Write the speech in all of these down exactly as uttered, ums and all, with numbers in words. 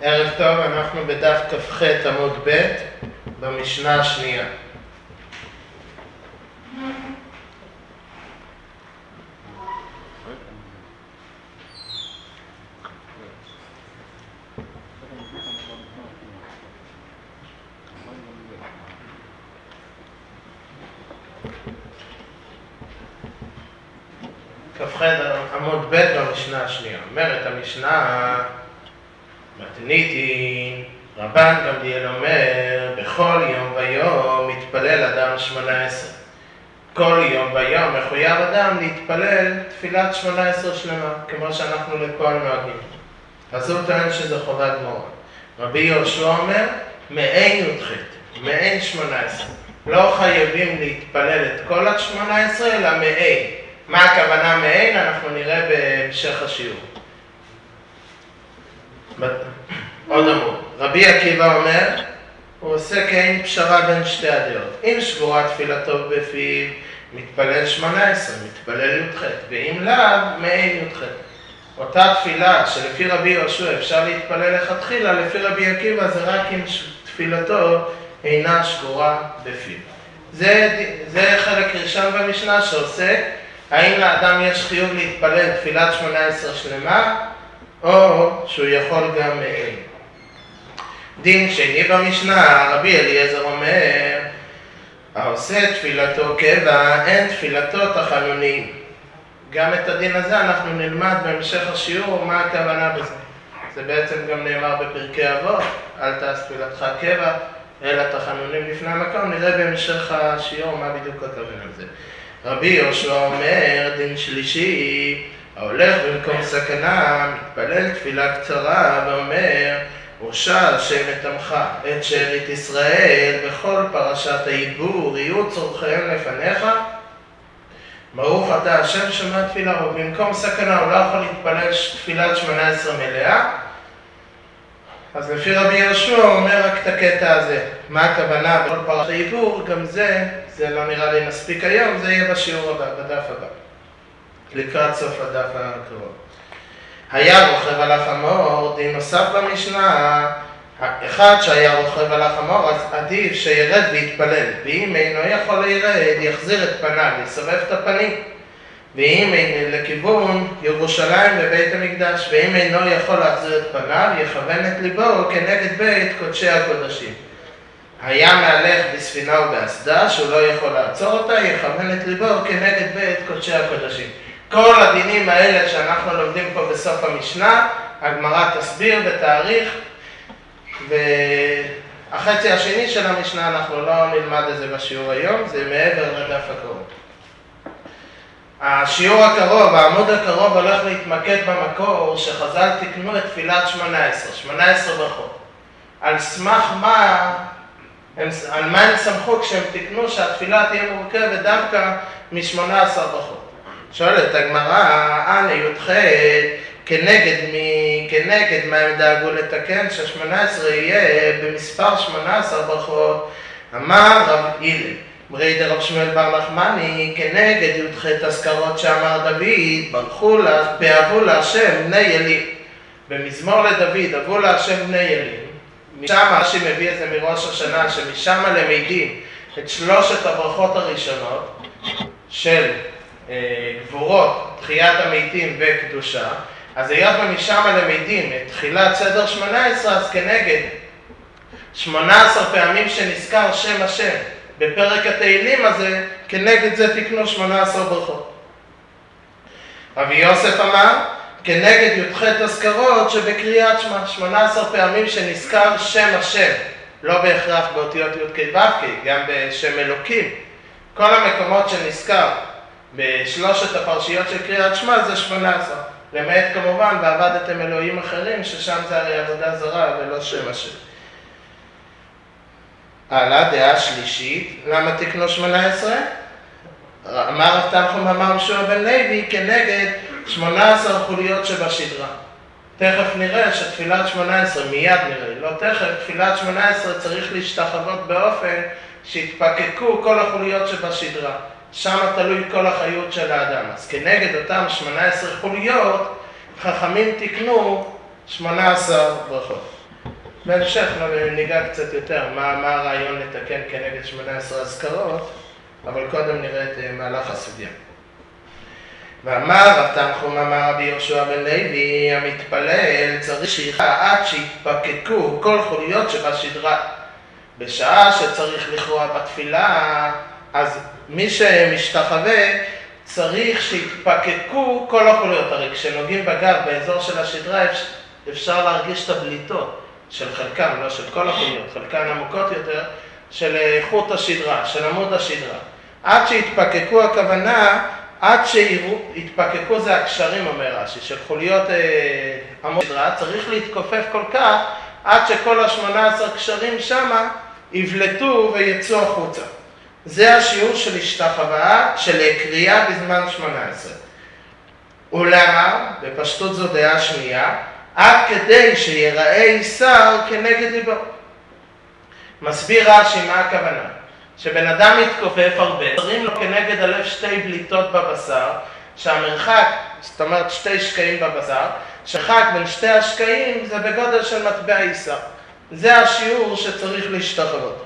ערב טוב, אנחנו בדף כ"ח עמוד ב' במשנה השנייה. כ"ח עמוד ב' במשנה השנייה. אומרת המשנה, מתניתין, רבן גמליאל אומר, בכל יום ויום מתפלל אדם שמונה עשרה. כל יום ויום מחויב אדם להתפלל תפילת שמונה עשרה שלמה, כמו שאנחנו לפועל נוהגים. אז הוא טוען שזה חובה גמורה. רבי יהושע אומר, מעין י"ח, מעין שמונה עשרה. לא חייבים להתפלל את כל ה-שמונה עשרה, אלא מעין. מה הכוונה מעין? אנחנו נראה בהמשך השיעור. עוד אמור, רבי עקיבא אומר, הוא עושה כאין פשרה בין שתי הדעות. אם שבורה תפילתו בפיו, מתפלל שמונה עשרה, מתפלל י"ח, ואם לאו, מעין י"ח. אותה תפילה שלפי רבי יהושע אפשר להתפלל לכתחילה, לפי רבי עקיבא זה רק אם תפילתו אינה שבורה בפיו. זה, זה חלק ראשון במשנה שעוסק, האם לאדם יש חיוב להתפלל תפילת שמונה עשרה שלמה, או שהוא יכול גם מעין. דין שני במשנה, רבי אליעזר אומר, העושה תפילתו קבע, אין תפילתו תחנונים. גם את הדין הזה אנחנו נלמד בהמשך השיעור, מה הכוונה בזה. זה בעצם גם נאמר בפרקי אבות, אל תעש תפילתך קבע, אלא תחנונים לפני המקום. נראה בהמשך השיעור מה בדיוק הכוונה בזה. רבי יהושע אומר, דין שלישי, ההולך במקום סכנה, מתפלל תפילה קצרה ואומר, הושע השם את עמך, את שארית ישראל, בכל פרשת העיבור, יהיו צורכיהם לפניך. ברוך אתה השם שומע תפילה, ובמקום סכנה הוא לא יכול להתפלל תפילת שמונה עשרה מלאה. אז לפי רבי יהושע הוא אומר רק את הקטע הזה. מה הכוונה בכל פרשת העיבור? גם זה, זה לא נראה לי מספיק היום, זה יהיה בשיעור הבא, בדף הבא. לקראת סוף הדף הקרוב. היה רוכב על החמור, דין נוסף במשנה, אחד שהיה רוכב על החמור, אז עדיף שירד ויתפלל, ואם אינו יכול לירד, יחזיר את פניו, יסובב את הפנים, ואם אינו לכיוון ירושלים ובית המקדש, ואם אינו יכול להחזיר את פניו, יכוון את ליבו כנגד בית קודשי הקודשים. היה מהלך בספינה ובאסדה, שהוא לא יכול לעצור אותה, יכוון את ליבו כנגד בית קודשי הקודשים. כל הדינים האלה שאנחנו לומדים פה בסוף המשנה, הגמרא תסביר ותאריך, והחצי השני של המשנה אנחנו לא נלמד את זה בשיעור היום, זה מעבר לדף הקרוב. השיעור הקרוב, העמוד הקרוב הולך להתמקד במקור שחז"ל תיקנו את תפילת שמונה עשרה, שמונה עשרה ברכות. על סמך מה, על מה הם סמכו כשהם תיקנו שהתפילה תהיה מורכבת דווקא מ-שמונה עשרה ברכות. שואלת הגמרא, אנא י"ח, כנגד מי, כנגד מה הם דאגו לתקן, ש-שמונה עשרה יהיה במספר שמונה עשרה ברכות. אמר רב הלל, ברי דרב שמואל בר נחמני, כנגד י"ח תזכרות שאמר דוד, ברכו לה, באבו להשם בני ילים. במזמור לדוד, אבו להשם בני ילים. משם רש"י מביא את זה מראש השנה, שמשם למדים את שלושת הברכות הראשונות של גבורות, תחיית המתים וקדושה. אז היות ומשם למדים את תחילת סדר שמונה עשרה, אז כנגד שמונה עשרה פעמים שנזכר שם השם בפרק התהילים הזה, כנגד זה תקנו שמונה עשרה ברכות. רבי יוסף אמר, כנגד י"ח תזכרות שבקריאת שמע, שמונה עשרה פעמים שנזכר שם השם, לא בהכרח באותיות י' כ' ו' כ', גם בשם אלוקים. כל המקומות שנזכר בשלושת הפרשיות של קריאת שמע זה שמונה עשרה. למעט כמובן, ועבדתם אלוהים אחרים, ששם זה הרי עבודה זרה ולא שם השם. הלאה, דעה שלישית, למה תקנו שמונה עשרה? אמר רב תנחום אמר יהושע בן לוי, כנגד שמונה עשרה חוליות שבשדרה. תכף נראה שתפילת שמונה עשרה, מיד נראה, לא תכף, תפילת שמונה עשרה צריך להשתחוות באופן שהתפקקו כל החוליות שבשדרה. שם תלוי כל החיות של האדם. אז כנגד אותם שמונה עשרה חוליות, חכמים תקנו שמונה עשרה ברכות. בהמשך ניגע קצת יותר מה, מה הרעיון לתקן כנגד שמונה עשרה אזכרות, אבל קודם נראה את מהלך הסוגיה. ואמר רב תנחום אמר רבי יהושע בן לוי, המתפלל צריך שיחה עד שיתפקקו כל חוליות שבשדרה. בשעה שצריך לכרוע בתפילה, אז מי שמשתחווה צריך שיתפקקו כל החוליות. הרי כשנוגעים בגב באזור של השדרה אפשר להרגיש את הבליטות של חלקם, לא של כל החוליות, חלקן עמוקות יותר, של חוט השדרה, של עמוד השדרה. עד שיתפקקו הכוונה, עד שיתפקקו זה הקשרים, אומר רש"י, של חוליות אה, עמוד השדרה, צריך להתכופף כל כך, עד שכל השמונה עשר קשרים שמה יבלטו ויצאו החוצה. זה השיעור של השתחווה, של קריאה בזמן שמונה עשרה. ולמה? בפשטות זו דעה שנייה, עד כדי שיראה איסר כנגד ליבו. מסביר רש"י מה הכוונה. שבן אדם מתכופף הרבה, שרים לו כנגד הלב שתי בליטות בבשר, שהמרחק, זאת אומרת שתי שקעים בבשר, שחק בין שתי השקעים זה בגודל של מטבע איסר. זה השיעור שצריך להשתחוות.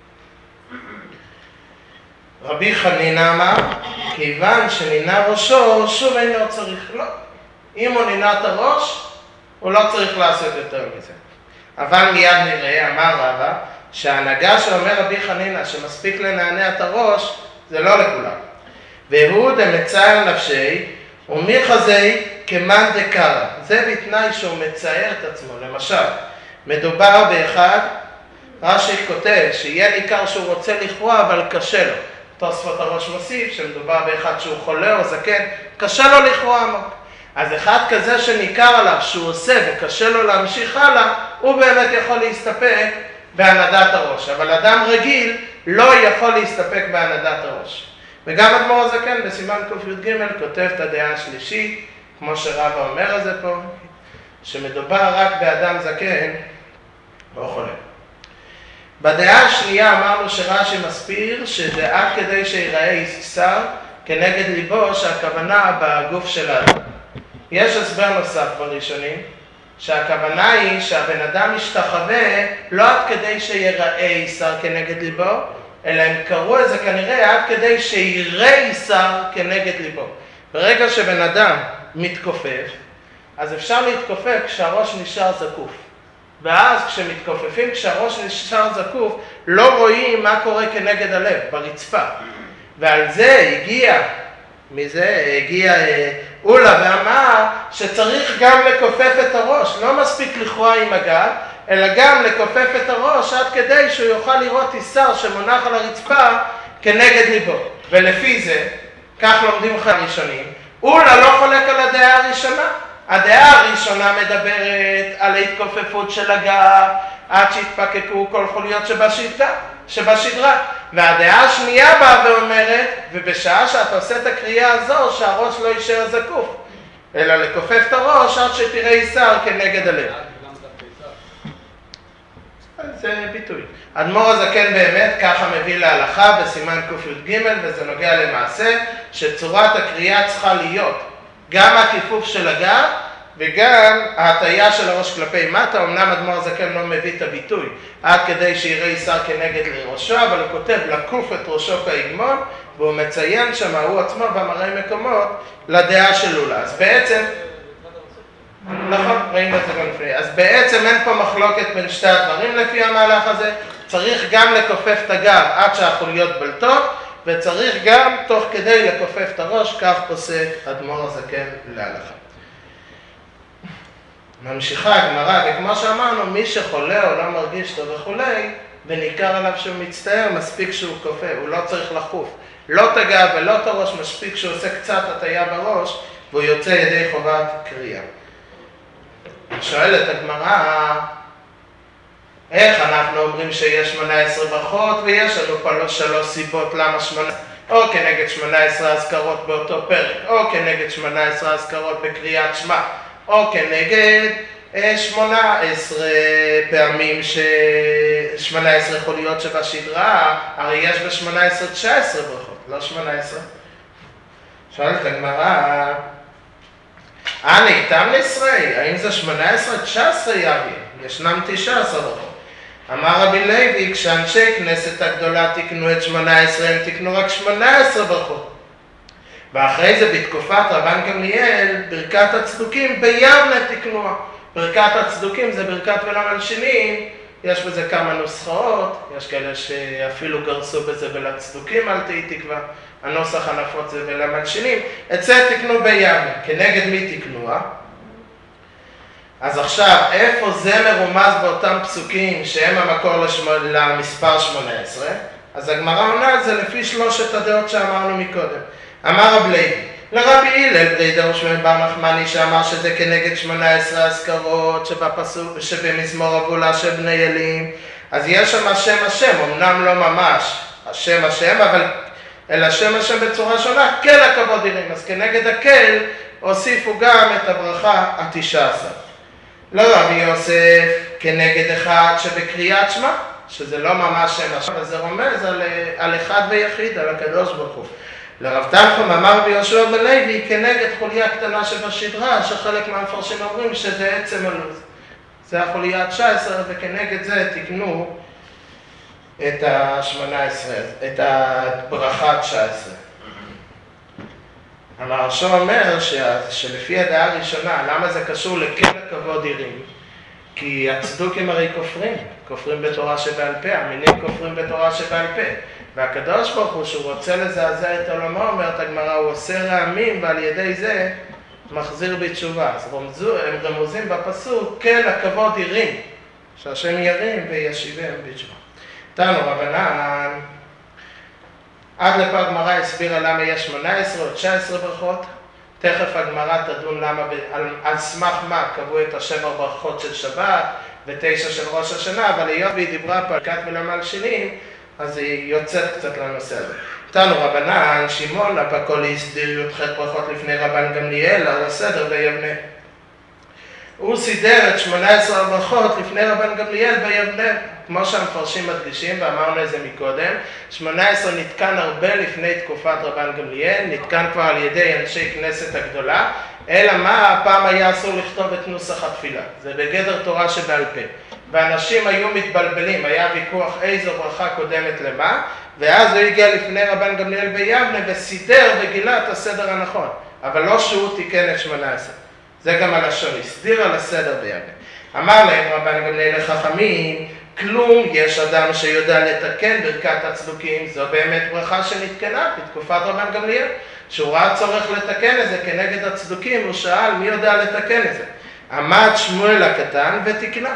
רבי חנינא אמר, כיוון שנינה ראשו, שוב אינו צריך, לא. אם הוא נינה את הראש, הוא לא צריך לעשות יותר מזה. אבל מיד נראה, אמר רבא, שההנהגה שאומר רבי חנינא שמספיק לנענע את הראש, זה לא לכולם. והוא דמצער נפשי, ומיחזי כמאן דקרא. זה בתנאי שהוא מצייר את עצמו. למשל, מדובר באחד, רש"י כותב שיהיה ניכר שהוא רוצה לכרוע, אבל קשה לו. תוספות הראש מוסיף שמדובר באחד שהוא חולה או זקן, קשה לו לכרוע עמוק. אז אחד כזה שניכר עליו שהוא עושה וקשה לו להמשיך הלאה, הוא באמת יכול להסתפק בהנהדת הראש. אבל אדם רגיל לא יכול להסתפק בהנהדת הראש. וגם אדמו"ר הזקן בסימן ק"ג כותב את הדעה השלישית, כמו שרבא אומר את זה פה, שמדובר רק באדם זקן או חולה. בדעה השנייה אמרנו שרש"י מסביר שזה עד כדי שיראה איסר כנגד ליבו, שהכוונה בגוף של האדם. יש הסבר נוסף בראשונים, שהכוונה היא שהבן אדם משתחווה לא עד כדי שיראה איסר כנגד ליבו, אלא הם קראו את זה כנראה עד כדי שיראה איסר כנגד ליבו. ברגע שבן אדם מתכופף, אז אפשר להתכופף כשהראש נשאר זקוף. ואז כשמתכופפים, כשהראש נשאר זקוף, לא רואים מה קורה כנגד הלב, ברצפה. ועל זה הגיע, מזה הגיע אולה ואמר שצריך גם לכופף את הראש. לא מספיק לכרוע עם הגב, אלא גם לכופף את הראש עד כדי שהוא יוכל לראות איסר שמונח על הרצפה כנגד ליבו. ולפי זה, כך לומדים לך הראשונים, אולה לא חולק על הדעה הראשונה. הדעה הראשונה מדברת על ההתכופפות של הגב עד שהתפקקו כל חוליות שבשדרה, שבשדרה. והדעה השנייה באה ואומרת, ובשעה שאתה עושה את הקריאה הזו, שהראש לא יישאר זקוף, אלא לכופף את הראש עד שתראה איסר כנגד הלב. זה ביטוי. אדמו"ר הזקן באמת ככה מביא להלכה בסימן ק"ג, וזה נוגע למעשה שצורת הקריאה צריכה להיות גם הכיפוף של הגב וגם ההטיה של הראש כלפי מטה. אמנם אדמו"ר הזקן לא מביא את הביטוי עד כדי שיראה איסר כנגד לראשו, אבל הוא כותב לקוף את ראשו כהגמון, והוא מציין שמה הוא עצמו במראי מקומות לדעה של אולה. אז בעצם, נכון, ראינו את זה גם לפני. אז בעצם אין פה מחלוקת בין שתי הדברים לפי המהלך הזה. צריך גם לכופף את הגב עד שהחוליות בלטות, וצריך גם תוך כדי לכופף את הראש, כך פוסק אדמו"ר הזקן להלכה. ממשיכה הגמרא, וכמו שאמרנו, מי שחולה או לא מרגיש טוב וכולי, וניכר עליו שהוא מצטער, מספיק שהוא כופה, הוא לא צריך לחוף. לא את הגב ולא את הראש, מספיק שהוא עושה קצת הטיה בראש, והוא יוצא ידי חובת קריאה. שואלת הגמרא, איך אנחנו אומרים שיש שמונה עשרה ברכות, ויש לנו פה שלוש סיבות למה שמונה עשרה, או כנגד שמונה עשרה אזכרות באותו פרק, או כנגד שמונה עשרה אזכרות בקריאת שמע, או כנגד שמונה עשרה פעמים, ש... שמונה עשרה חוליות שבשדרה, הרי יש ב-שמונה עשרה תשע עשרה ברכות, לא שמונה עשרה. שואלת הגמרא, אה, איתם לישראל, האם זה שמונה עשרה תשע עשרה יביא? ישנם תשע עשרה ברכות. אמר רבי לוי, כשאנשי כנסת הגדולה תקנו את שמונה עשרה, הם תקנו רק שמונה עשרה ברכות. ואחרי זה בתקופת רבן גמליאל, ברכת הצדוקים ביבנה תקנוה. ברכת הצדוקים זה ברכת ולמלשינים, יש בזה כמה נוסחאות, יש כאלה שאפילו גרסו בזה ולצדוקים אל תהי תקווה, הנוסח הנפוץ זה ולמלשינים, את זה תקנו ביבנה, כנגד מי תקנוה? אז עכשיו, איפה זה מרומז באותם פסוקים שהם המקור לשמ... למספר שמונה עשרה? אז הגמרא עונה על זה לפי שלושת הדעות שאמרנו מקודם. אמר רב לוי, לרבי הלל בני דרוש בר נחמני שאמר שזה כנגד שמונה עשרה אזכרות שבפסוק, שבמזמור אבולה של בני אלים, אז יש שם השם השם, אמנם לא ממש השם השם, אבל אלא שם השם בצורה שונה, כל הכבוד יראים. אז כנגד הכל הוסיפו גם את הברכה התשע עשרה. לרבי יוסף כנגד אחד שבקריאת שמע, שזה לא ממש שם השם, אז זה רומז על, על אחד ויחיד, על הקדוש ברוך הוא. לרב תנחום אמר ביהושע בן לוי כנגד חוליה קטנה שבשדרה, שחלק מהמפרשים אומרים שזה עצם הלוז. זה החוליה תשע עשרה, וכנגד זה תקנו את ה-שמונה עשרה, את הברכה תשע עשרה. המהרש"א אומר ש... שלפי הדעה הראשונה, למה זה קשור לכל הכבוד יראים? כי הצדוקים הרי כופרים, כופרים בתורה שבעל פה, המינים כופרים בתורה שבעל פה. והקדוש ברוך הוא, שהוא רוצה לזעזע את עולמו, אומרת הגמרא, הוא עושה רעמים ועל ידי זה מחזיר בתשובה. אז רומזו, הם רמוזים בפסוק, כל הכבוד יראים, שהשם ירים וישיבם בתשובה. תנו רבנן, עד לפה הגמרא הסבירה למה יש שמונה עשרה או תשע עשרה ברכות. תכף הגמרא תדון למה, על, על סמך מה קבעו את השבע ברכות של שבת ותשע של ראש השנה, אבל היות והיא דיברה פה על כת ולמלשינים, אז היא יוצאת קצת לנושא הזה. תנו רבנן, שמעון הפקול הסדיר י"ח ברכות לפני רבן גמליאל על הסדר ביבנה. הוא סידר את שמונה עשרה ברכות לפני רבן גמליאל ביבנה, כמו שהמפרשים מדגישים, ואמרנו את זה מקודם. שמונה עשרה נתקן הרבה לפני תקופת רבן גמליאל, נתקן כבר על ידי אנשי כנסת הגדולה, אלא מה, הפעם היה אסור לכתוב את נוסח התפילה. זה בגדר תורה שבעל פה. ואנשים היו מתבלבלים, היה ויכוח איזו ברכה קודמת למה, ואז הוא הגיע לפני רבן גמליאל ביבנה וסידר וגילה את הסדר הנכון. אבל לא שהוא תיקן את שמונה עשרה. זה גם הלשון, הסדיר על הסדר ביבנה. אמר להם רבן גמליאל לחכמים, כלום, יש אדם שיודע לתקן ברכת הצדוקים, זו באמת ברכה שנתקנה בתקופת רבן גמליאל, שהוא ראה צורך לתקן את זה כנגד הצדוקים, הוא שאל מי יודע לתקן את זה. עמד שמואל הקטן ותקנה.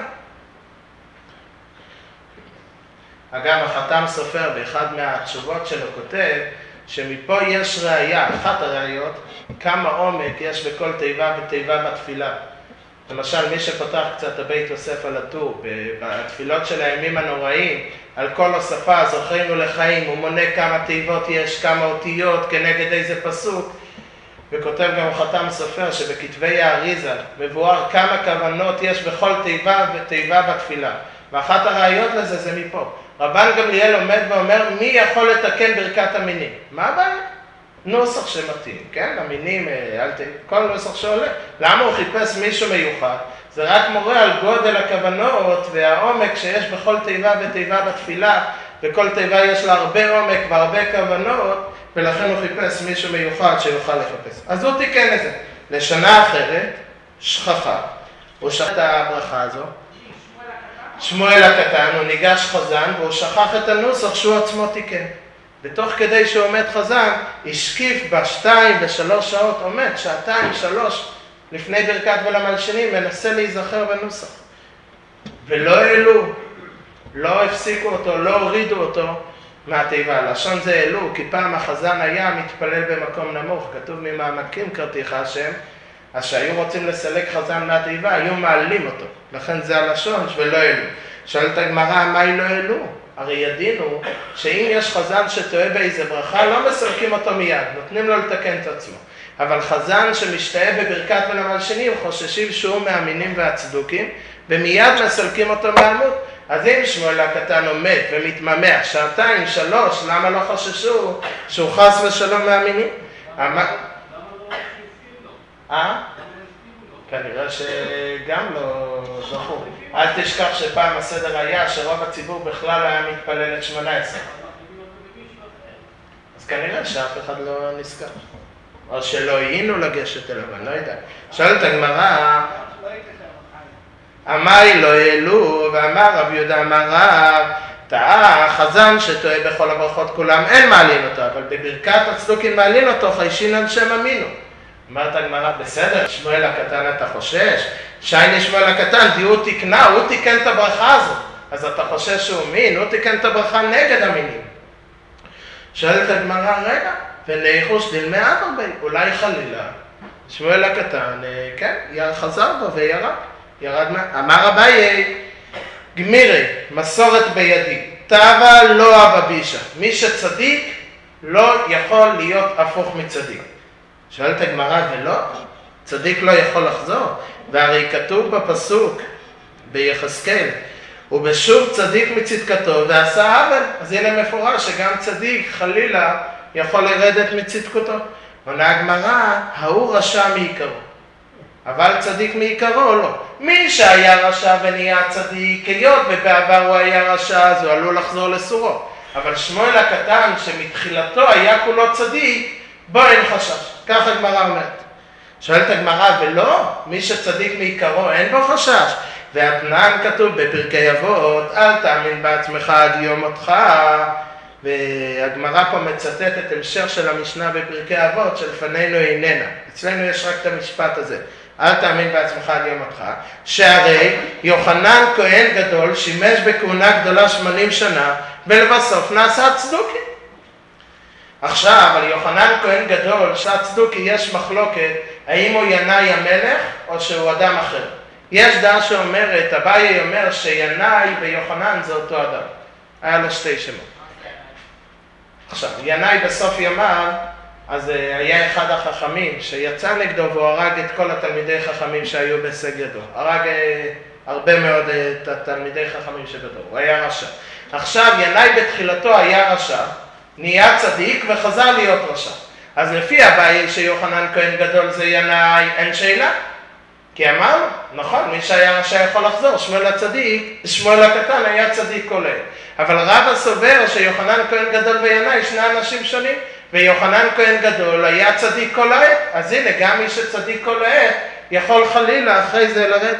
אגב, החתם סופר באחד מהתשובות שלו כותב, שמפה יש ראייה, אחת הראיות, כמה עומק יש בכל תיבה ותיבה בתפילה. למשל, מי שפותח קצת הבית יוסף על הטור, בתפילות של הימים הנוראים, על כל השפה, זוכרנו לחיים, הוא מונה כמה תיבות יש, כמה אותיות, כנגד איזה פסוק, וכותב גם חתם סופר שבכתבי האריזה מבואר כמה כוונות יש בכל תיבה ותיבה בתפילה. ואחת הראיות לזה זה מפה. רבן גמליאל עומד ואומר, מי יכול לתקן ברכת המינים? מה הבעיה? נוסח שמתאים, כן? המינים, כל נוסח שעולה. למה הוא חיפש מישהו מיוחד? זה רק מורה על גודל הכוונות והעומק שיש בכל תיבה ותיבה בתפילה, וכל תיבה יש לה הרבה עומק והרבה כוונות, ולכן הוא חיפש מישהו מיוחד שיוכל לחפש. אז הוא תיקן את זה. לשנה אחרת, שכחה, הוא שכח את הברכה הזו, שמואל הקטן, הוא ניגש חזן, והוא שכח את הנוסח שהוא עצמו תיקן. בתוך כדי שהוא עומד חזן, השקיף בשתיים ושלוש שעות, עומד שעתיים, שלוש, לפני ברכת ולמלשינים, מנסה להיזכר בנוסח. ולא העלו, לא הפסיקו אותו, לא הורידו אותו מהתיבה. לשון זה העלו, כי פעם החזן היה מתפלל במקום נמוך, כתוב ממעמקים קראתיך השם, אז שהיו רוצים לסלק חזן מהתיבה, היו מעלים אותו. לכן זה הלשון ולא העלו. שואלת הגמרא, מה היא לא העלו? הרי ידינו שאם יש חזן שטועה באיזה ברכה, לא מסלקים אותו מיד, נותנים לו לתקן את עצמו. אבל חזן שמשתאה בברכת ולמלשינים, חוששים שהוא מהמינים והצדוקים, ומיד מסלקים אותו מהעמוד. אז אם שמואל הקטן עומד ומתממח שעתיים, שלוש, למה לא חוששו שהוא חס ושלום מהמינים? אה? כנראה שגם לא זכור. אל תשכח שפעם הסדר היה שרוב הציבור בכלל היה מתפלל את שמונה עשרה. אז כנראה שאף אחד לא נזכר. או שלא היינו לגשת אליו, אני לא יודע. שואלת הגמרא, אמי לא העלו, ואמר רב יהודה אמר רב, טעה, חזן שטועה בכל הברכות כולם, אין מעלין אותו, אבל בברכת הצדוקים מעלין אותו, חיישין על שם אמינו. אמרת הגמרא, בסדר, שמואל הקטן אתה חושש? שייני שמואל הקטן, די הוא תקנה, הוא תיקן את הברכה הזאת. אז אתה חושש שהוא מין, הוא תיקן את הברכה נגד המינים. שואלת הגמרא, רגע, וניחוש דילמי עד הרבה, אולי חלילה. שמואל הקטן, כן, חזר בו וירד. ירד מה... אמר אביי, גמירי, מסורת בידי, תאווה לא אבא בישה. מי שצדיק לא יכול להיות הפוך מצדיק. שואלת הגמרא, ולא? צדיק לא יכול לחזור. והרי כתוב בפסוק, ביחזקאל, ובשוב צדיק מצדקתו ועשה עוול. אז הנה מפורש שגם צדיק חלילה יכול לרדת מצדקתו. עונה הגמרא, ההוא רשע מעיקרו. אבל צדיק מעיקרו לא. מי שהיה רשע ונהיה צדיק, היות ובעבר הוא היה רשע, אז הוא עלול לחזור לסורו. אבל שמואל הקטן שמתחילתו היה כולו צדיק, בו אין חשש. כך הגמרא אומרת. שואלת הגמרא, ולא? מי שצדיק מעיקרו אין בו חשש. והתנן כתוב בפרקי אבות, אל תאמין בעצמך עד יום מותך. והגמרא פה מצטטת המשך של המשנה בפרקי אבות שלפנינו איננה. אצלנו יש רק את המשפט הזה. אל תאמין בעצמך עד יום מותך. שהרי יוחנן כהן גדול שימש בכהונה גדולה שמונים שנה ולבסוף נעשה צדוקי. עכשיו, על יוחנן כהן גדול, שהצדוקי יש מחלוקת, האם הוא ינאי המלך או שהוא אדם אחר. יש דעה שאומרת, אביי אומר שינאי ויוחנן זה אותו אדם. היה לו שתי שמות. עכשיו, ינאי בסוף ימיו, אז היה אחד החכמים שיצא נגדו והוא הרג את כל התלמידי חכמים שהיו בהישג ידו. הרג הרבה מאוד את התלמידי חכמים שבדור. הוא היה רשע. עכשיו, ינאי בתחילתו היה רשע. נהיה צדיק וחזר להיות רשע. אז לפי אביי שיוחנן כהן גדול זה ינאי, אין שאלה. כי אמרנו, נכון, מי שהיה רשע יכול לחזור. שמואל הצדיק, שמואל הקטן היה צדיק כולל. אבל רבא סובר שיוחנן כהן גדול וינאי שני אנשים שונים, ויוחנן כהן גדול היה צדיק כל העת. אז הנה, גם מי שצדיק כל העת יכול חלילה אחרי זה לרדת.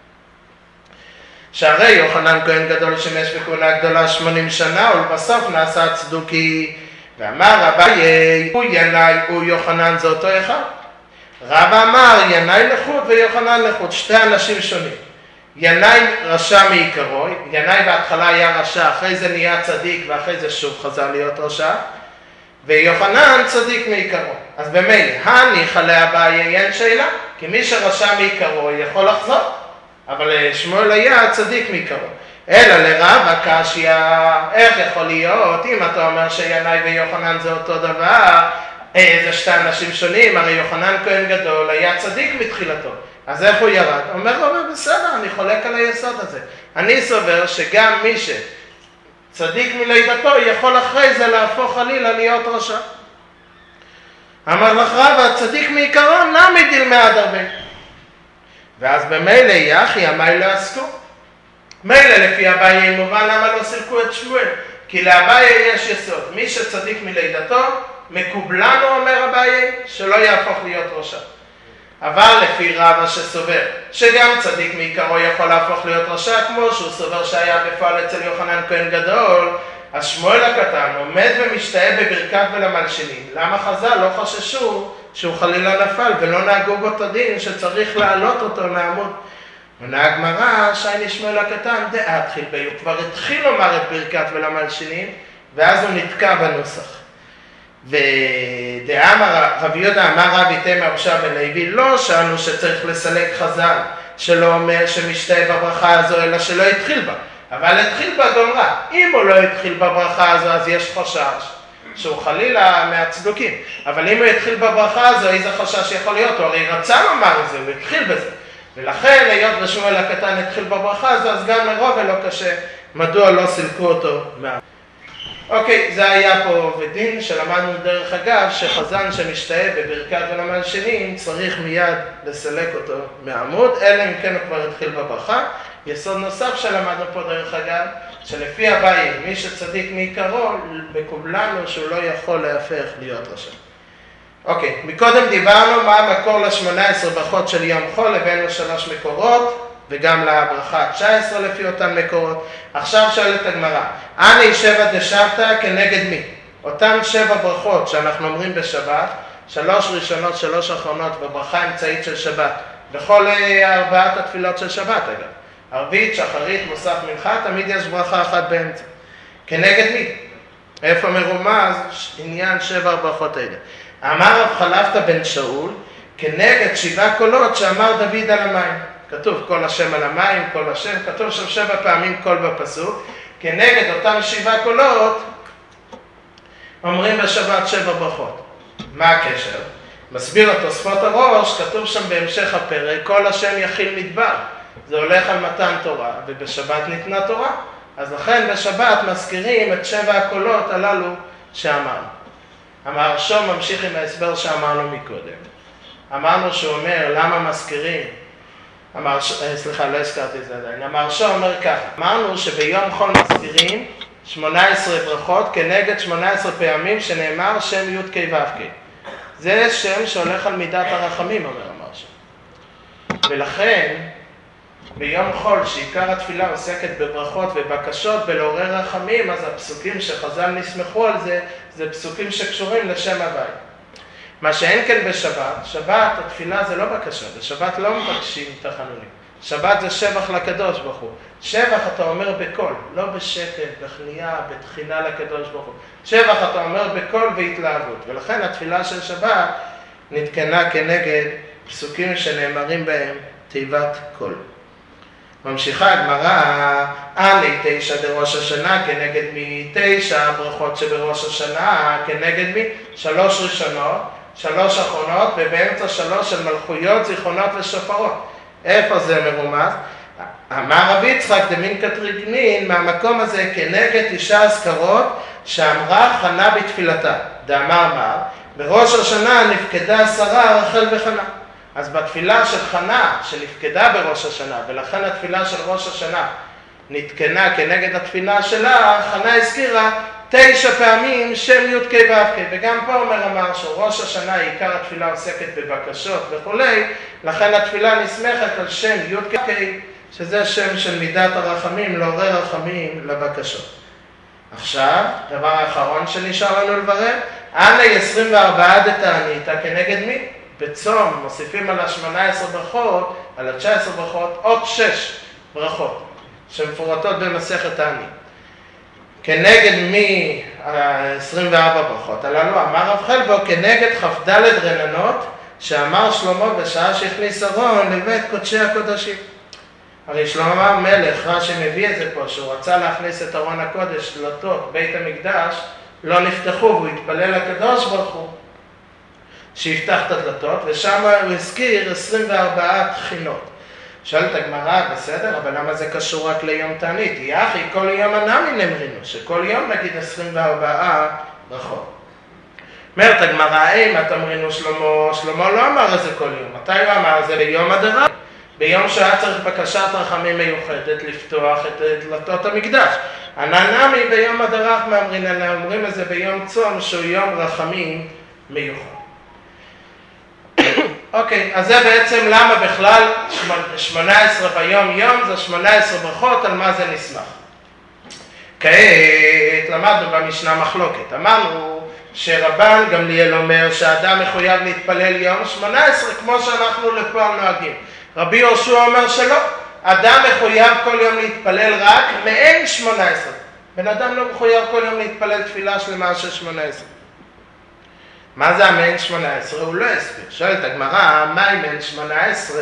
שהרי יוחנן כהן גדול שימש בכהונה גדולה שמונים שנה, ולבסוף נעשה צדוקי. ואמר אביי, הוא ינאי, הוא יוחנן, זה אותו אחד. רבא אמר, ינאי לחוד ויוחנן לחוד, שתי אנשים שונים. ינאי רשע מעיקרו, ינאי בהתחלה היה רשע, אחרי זה נהיה צדיק, ואחרי זה שוב חזר להיות רשע. ויוחנן צדיק מעיקרו. אז במילא, הניחא לאביי אין שאלה, כי מי שרשע מעיקרו יכול לחזור. אבל שמואל היה צדיק מעיקרו. אלא לרבא קשיא, איך יכול להיות, אם אתה אומר שינאי ויוחנן זה אותו דבר, זה שתי אנשים שונים, הרי יוחנן כהן גדול היה צדיק מתחילתו. אז איך הוא ירד? אומר לו, בסדר, אני חולק על היסוד הזה. אני סובר שגם מי שצדיק מלידתו יכול אחרי זה להפוך חלילה להיות רשע. אמר לך רבא, צדיק מעיקרו נמי דילמי עד הרבה. ואז במילא יחי, אמי לא עסקו. מילא לפי אביי מובן למה לא סילקו את שמואל. כי לאביי יש יסוד. מי שצדיק מלידתו, מקובלנו, אומר אביי, שלא יהפוך להיות רשע. אבל לפי רבא שסובר, שגם צדיק מעיקרו יכול להפוך להיות רשע, כמו שהוא סובר שהיה בפועל אצל יוחנן כהן גדול, אז שמואל הקטן עומד ומשתאה בברכת ולמלשינים. למה חז"ל לא חששו שהוא חלילה נפל ולא נהגו בו את הדין שצריך להעלות אותו מהעמוד? עונה הגמרא, שייני שמואל הקטן, דעה התחיל בי, הוא כבר התחיל לומר את ברכת ולמלשינים, ואז הוא נתקע בנוסח. ודעה רב יהודה אמר רבי תימא הורשע בן לוי, לא שאלנו שצריך לסלק חז"ל, שלא אומר שמשתאה בברכה הזו, אלא שלא התחיל בה. אבל התחיל בה גומרה. אם הוא לא התחיל בברכה הזו, אז יש חשש שהוא חלילה מהצדוקים. אבל אם הוא התחיל בברכה הזו, איזה חשש יכול להיות? הוא הרי רצה לומר את זה, הוא התחיל בזה. ולכן, היות ושמואל הקטן התחיל בברכה הזו, אז גם לרוב לא קשה. מדוע לא סילקו אותו מה... אוקיי, זה היה פה ודין שלמדנו דרך אגב, שחזן שמשתאה בברכת ולמד שני, צריך מיד לסלק אותו מהעמוד, אלא אם כן הוא כבר התחיל בברכה. יסוד נוסף שלמדנו פה דרך אגב, שלפי הבאים, מי שצדיק מעיקרו, מקובלנו שהוא לא יכול להפך להיות רשע. אוקיי, מקודם דיברנו מה המקור ל-שמונה עשרה ברכות של יום חול, הבאנו שלוש מקורות, וגם לברכה תשע עשרה לפי אותם מקורות. עכשיו שואלת הגמרא, אני שבע דשבתא כנגד מי? אותם שבע ברכות שאנחנו אומרים בשבת, שלוש ראשונות, שלוש אחרונות, וברכה אמצעית של שבת, בכל ארבעת התפילות של שבת אגב. ערבית, שחרית, מוסף, מנחה, תמיד יש ברכה אחת באמצע. כנגד מי? איפה מרומז עניין שבע הברכות האלה? אמר רב חלפתא בן שאול, כנגד שבעה קולות שאמר דוד על המים. כתוב כל השם על המים, כל השם, כתוב שם שבע פעמים קול בפסוק, כנגד אותם שבעה קולות אומרים בשבת שבע ברכות. מה הקשר? מסביר התוספות הראש, כתוב שם בהמשך הפרק, כל השם יכיל מדבר. זה הולך על מתן תורה, ובשבת ניתנה תורה. אז לכן בשבת מזכירים את שבע הקולות הללו שאמרנו. המהרש"ם ממשיך עם ההסבר שאמרנו מקודם. אמרנו שהוא אומר, למה מזכירים? אמר, סליחה, לא הזכרתי את זה עדיין. המהרש"ם אומר ככה, אמרנו שביום חול מזכירים שמונה עשרה ברכות כנגד שמונה עשרה פעמים שנאמר שם י' כ' ו' כ'. זה שם שהולך על מידת הרחמים, אומר המהרש"ם. ולכן, ביום חול שעיקר התפילה עוסקת בברכות ובקשות בלעורר רחמים, אז הפסוקים שחז"ל נסמכו על זה, זה פסוקים שקשורים לשם הווי. מה שאין כן בשבת, שבת התפילה זה לא בקשה, בשבת לא מבקשים תחנונים. שבת זה שבח לקדוש ברוך הוא. שבח אתה אומר בקול, לא בשקט, בכניעה, בתחינה לקדוש ברוך הוא. שבח אתה אומר בקול והתלהבות, ולכן התפילה של שבת נתקנה כנגד פסוקים שנאמרים בהם תיבת קול. ממשיכה הגמרא, אני תשע דראש השנה כנגד מי? תשע ברכות שבראש השנה כנגד מי? שלוש ראשונות, שלוש אחרונות, ובאמצע שלוש של מלכויות, זיכרונות ושופרות. איפה זה מרומז? אמר רב יצחק דמין קטריגנין, מהמקום הזה כנגד תשע אזכרות שאמרה חנה בתפילתה. דאמר מה? בראש השנה נפקדה שרה רחל וחנה. אז בתפילה של חנה, שנפקדה בראש השנה, ולכן התפילה של ראש השנה נתקנה כנגד התפילה שלה, חנה הזכירה תשע פעמים שם י' כ' ו' כ'. וגם פה אומר אמר שראש השנה עיקר התפילה עוסקת בבקשות וכולי, לכן התפילה נסמכת על שם י' כ' ו' כ', שזה שם של מידת הרחמים, לעורר רחמים לבקשות. עכשיו, דבר האחרון שנשאר לנו לברר, אנא עשרים וארבע דתעניתא כנגד מי? בצום מוסיפים על ה-שמונה עשרה ברכות, על ה-תשע עשרה ברכות, עוד שש ברכות שמפורטות במסכת תענית. כנגד מי ה-עשרים וארבע ברכות הללו? אמר רב חלבו כנגד כ"ד רננות שאמר שלמה בשעה שהכניס ארון לבית קודשי הקודשים. הרי שלמה המלך, רש"י מביא את זה פה, שהוא רצה להכניס את ארון הקודש, דלתות בית המקדש, לא נפתחו והוא התפלל לקדוש ברוך הוא שיפתח את הדלתות, ושם הוא הזכיר עשרים וארבע תחינות. שואלת הגמרא, בסדר, אבל למה זה קשור רק ליום תענית? יחי, כל יום הנמי נאמרינו, שכל יום נגיד עשרים וארבע ברכות. אומרת הגמרא, היי, מה תאמרינו שלמה? שלמה לא אמר את זה כל יום. מתי הוא אמר את זה? ביום הדרך. ביום שהיה צריך בקשת רחמים מיוחדת לפתוח את דלתות המקדש. הנמי ביום הדרך מאמרינן, אומרים את זה ביום צום שהוא יום רחמים מיוחד. אוקיי, אז זה בעצם למה בכלל שמונה עשרה ביום יום, זה שמונה עשרה ברכות, על מה זה נסמך. כעת למדנו במשנה מחלוקת, אמרנו שרבן גמליאל אומר שהאדם מחויב להתפלל יום שמונה עשרה כמו שאנחנו לפועל נוהגים. רבי יהושע אומר שלא, אדם מחויב כל יום להתפלל רק מעין שמונה עשרה. בן אדם לא מחויב כל יום להתפלל תפילה שלמה של שמונה עשרה. מה זה המעין שמונה עשרה? הוא לא הסביר. שואלת הגמרא, מה עם מעין שמונה עשרה?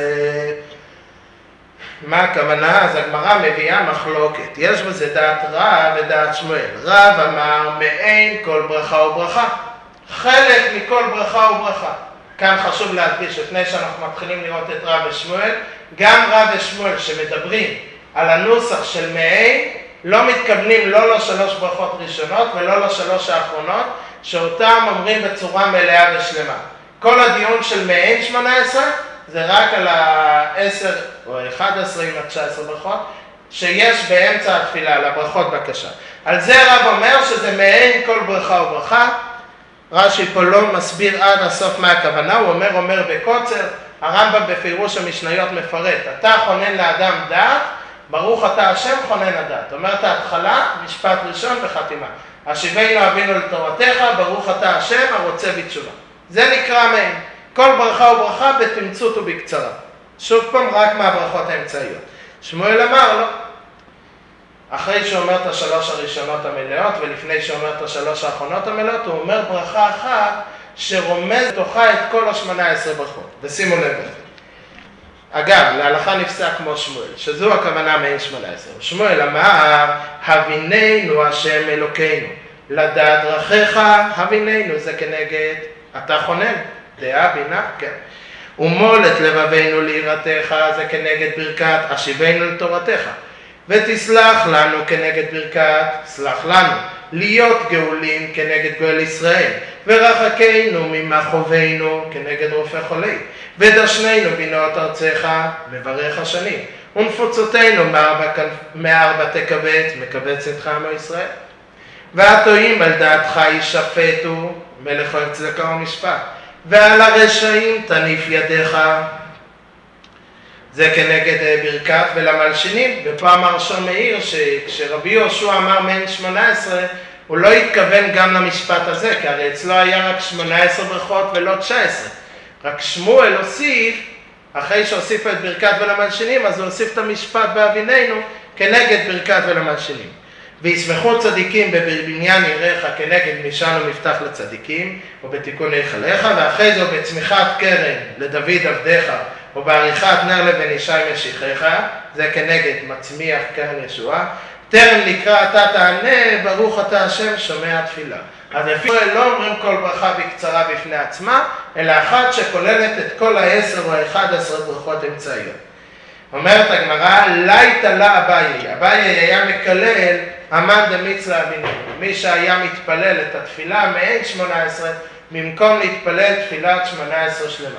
מה הכוונה? אז הגמרא מביאה מחלוקת. יש בזה דעת רב ודעת שמואל. רב אמר מעין כל ברכה וברכה. חלק מכל ברכה וברכה. כאן חשוב להדגיש, לפני שאנחנו מתחילים לראות את רב ושמואל, גם רב ושמואל שמדברים על הנוסח של מעין, לא מתכוונים לא לשלוש ברכות ראשונות ולא לשלוש האחרונות, שאותם אומרים בצורה מלאה ושלמה. כל הדיון של מעין שמונה עשרה זה רק על ה-עשר או ה-אחת עשרה עם ה-תשע עשרה ברכות, שיש באמצע התפילה, על הברכות בקשה. על זה הרב אומר שזה מעין כל ברכה וברכה. רש"י פה לא מסביר עד הסוף מה הכוונה, הוא אומר, אומר בקוצר, הרמב"ם בפירוש המשניות מפרט, אתה חונן לאדם דעת, ברוך אתה השם חונן הדעת. אומרת ההתחלה, משפט ראשון וחתימה. השיבנו אבינו לתורתך, ברוך אתה השם הרוצה בתשובה. זה נקרא מעין. כל ברכה וברכה בתמצות ובקצרה. שוב פעם רק מהברכות האמצעיות. שמואל אמר לו, אחרי שאומר את השלוש הראשונות המלאות ולפני שאומר את השלוש האחרונות המלאות, הוא אומר ברכה אחת שרומז תוכה את כל השמונה עשרה ברכות. ושימו לב לזה. אגב, להלכה נפסק כמו שמואל, שזו הכוונה מעין שמונה עשרה. שמואל אמר, הביננו השם אלוקינו, לדעת דרכיך, הביננו, זה כנגד, אתה חונן, דעה בינה, כן. ומול את לבבינו ליראתך, זה כנגד ברכת, השיבנו לתורתך. ותסלח לנו כנגד ברכת, סלח לנו, להיות גאולים כנגד גואל ישראל, ורחקנו ממחובינו כנגד רופא חולי, ודשננו בנאות ארצך, מברך השנים, ונפוצותינו מארבע, מארבע תקבץ, מקבץ את עמו ישראל. והטועים על דעתך ישפטו, מלך אוהב צדקה ומשפט, ועל הרשעים תניף ידיך, זה כנגד ברכת ולמלשינים. ופה אמר ראשון מאיר שכשרבי יהושע אמר מעין שמונה עשרה, הוא לא התכוון גם למשפט הזה, כי הרי אצלו היה רק שמונה עשרה ברכות ולא תשע עשרה. רק שמואל הוסיף, אחרי שהוסיף את ברכת ולמלשינים, אז הוא הוסיף את המשפט באבינינו כנגד ברכת ולמלשינים. וישמחו צדיקים בבניין עירך כנגד משען ומפתח לצדיקים, ובתיקון היכליך, ואחרי זו בצמיחת קרן לדוד עבדיך, ובעריכת נר לבן ישי משיחך, זה כנגד מצמיח קרן ישועה, טרם לקרא אתה תענה, ברוך אתה השם שומע תפילה. אז אפילו לא אומרים כל ברכה בקצרה בפני עצמה, אלא אחת שכוללת את כל העשר או האחד עשר ברכות אמצעיות. אומרת הגמרא, לית לה אביי, אביי היה מקלל עמד דמצלה אבינו, מי שהיה מתפלל את התפילה מעין שמונה עשרה, במקום להתפלל תפילת שמונה עשרה שלמה.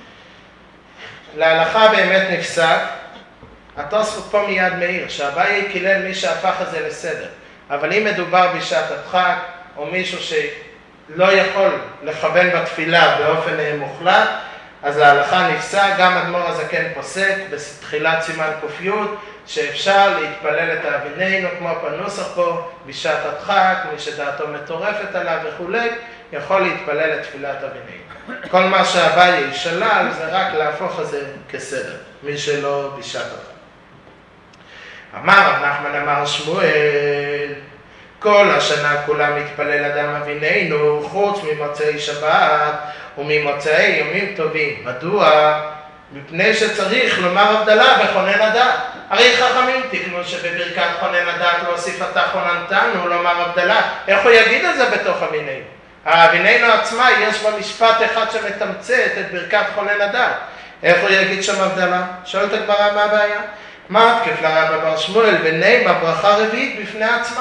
להלכה באמת נפסק, התוספות פה מיד מאיר, שאביי קילל מי שהפך את זה לסדר. אבל אם מדובר בשעת הדחק, או מישהו שלא יכול לכוון בתפילה באופן מוחלט, אז להלכה נפסק, גם אדמו"ר הזקן פוסק בתחילת סימן ק"י, שאפשר להתפלל את אבינינו, כמו בנוסח פה, בשעת הדחק, מי שדעתו מטורפת עליו וכו', יכול להתפלל את תפילת אבינינו. כל מה שאביי ישלל זה רק להפוך את זה כסדר, מי שלא בשעת הדחק. אמר רב נחמן אמר שמואל, כל השנה כולה מתפלל אדם אבינינו, חוץ ממוצאי שבת וממוצאי יומים טובים. מדוע? מפני שצריך לומר הבדלה בכונן הדת. הרי חכמים תקנו שבברכת כונן הדת להוסיף אתה כוננתנו, לומר הבדלה. איך הוא יגיד את זה בתוך אבינינו? האבינינו עצמה יש בה משפט אחד שמתמצת את ברכת כונן הדת. איך הוא יגיד שם הבדלה? שואלת הגמרא מה הבעיה? מה תקף לרב בר שמואל ונעים הברכה רביעית בפני עצמה?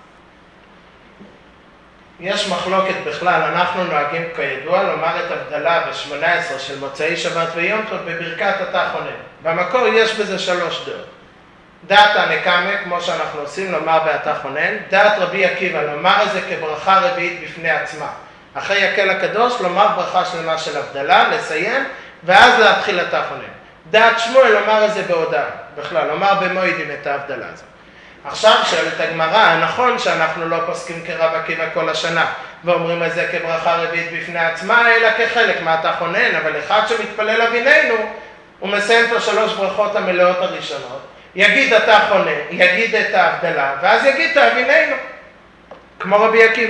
יש מחלוקת בכלל, אנחנו נוהגים כידוע לומר את הבדלה ב-שמונה עשרה של מוצאי שבת ויום טוב בברכת אתה חונן. במקור יש בזה שלוש דעות. דעת הנקמה, כמו שאנחנו עושים לומר באתה חונן, דעת רבי עקיבא לומר את זה כברכה רביעית בפני עצמה. אחרי יקל הקדוש לומר ברכה שלמה של הבדלה, לסיים, ואז להתחיל אתה חונן. דעת שמואל לומר את זה בהודעה, בכלל, לומר במועדים את ההבדלה הזאת. עכשיו שואלת הגמרא, נכון שאנחנו לא פוסקים כרב עקיבא כל השנה, ואומרים את זה כברכה רביעית בפני עצמה, אלא כחלק מהתה חונן, אבל אחד שמתפלל אבינינו, הוא מסיים את השלוש ברכות המלאות הראשונות, יגיד אתה חונן, יגיד את ההבדלה, ואז יגיד את אבינינו, כמו רבי עקיבא.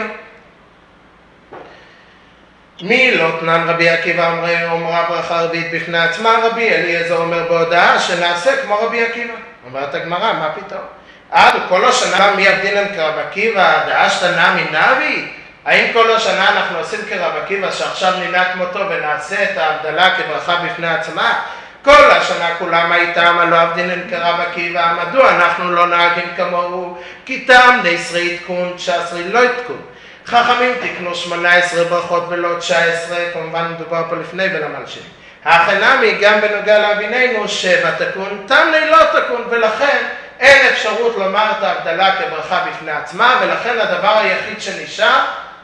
מי לא תנן רבי עקיבא אומרה ברכה רביעית בפני עצמה, רבי אליעזר אומר בהודעה שנעשה כמו רבי עקיבא. אומרת הגמרא, מה פתאום? עד כל השנה מי יבדינן כרב עקיבא, דאשתא נמי נבי? האם כל השנה אנחנו עושים כרב עקיבא שעכשיו נינה כמותו ונעשה את ההבדלה כברכה בפני עצמה? כל השנה כולם הייתם, הלא עבדינן כרב עקיבא, מדוע אנחנו לא נהגים כמוהו? כי טעם עשרי עדכון, תשע עשרה לא עדכון. חכמים תקנו שמונה עשרה ברכות ולא תשע עשרה, כמובן מדובר פה לפני ולמלשין. האחנמי גם בנוגע לאבינינו, שבע תקון, תמני לא תקון, ולכן אין אפשרות לומר את ההבדלה כברכה בפני עצמה, ולכן הדבר היחיד שנשאר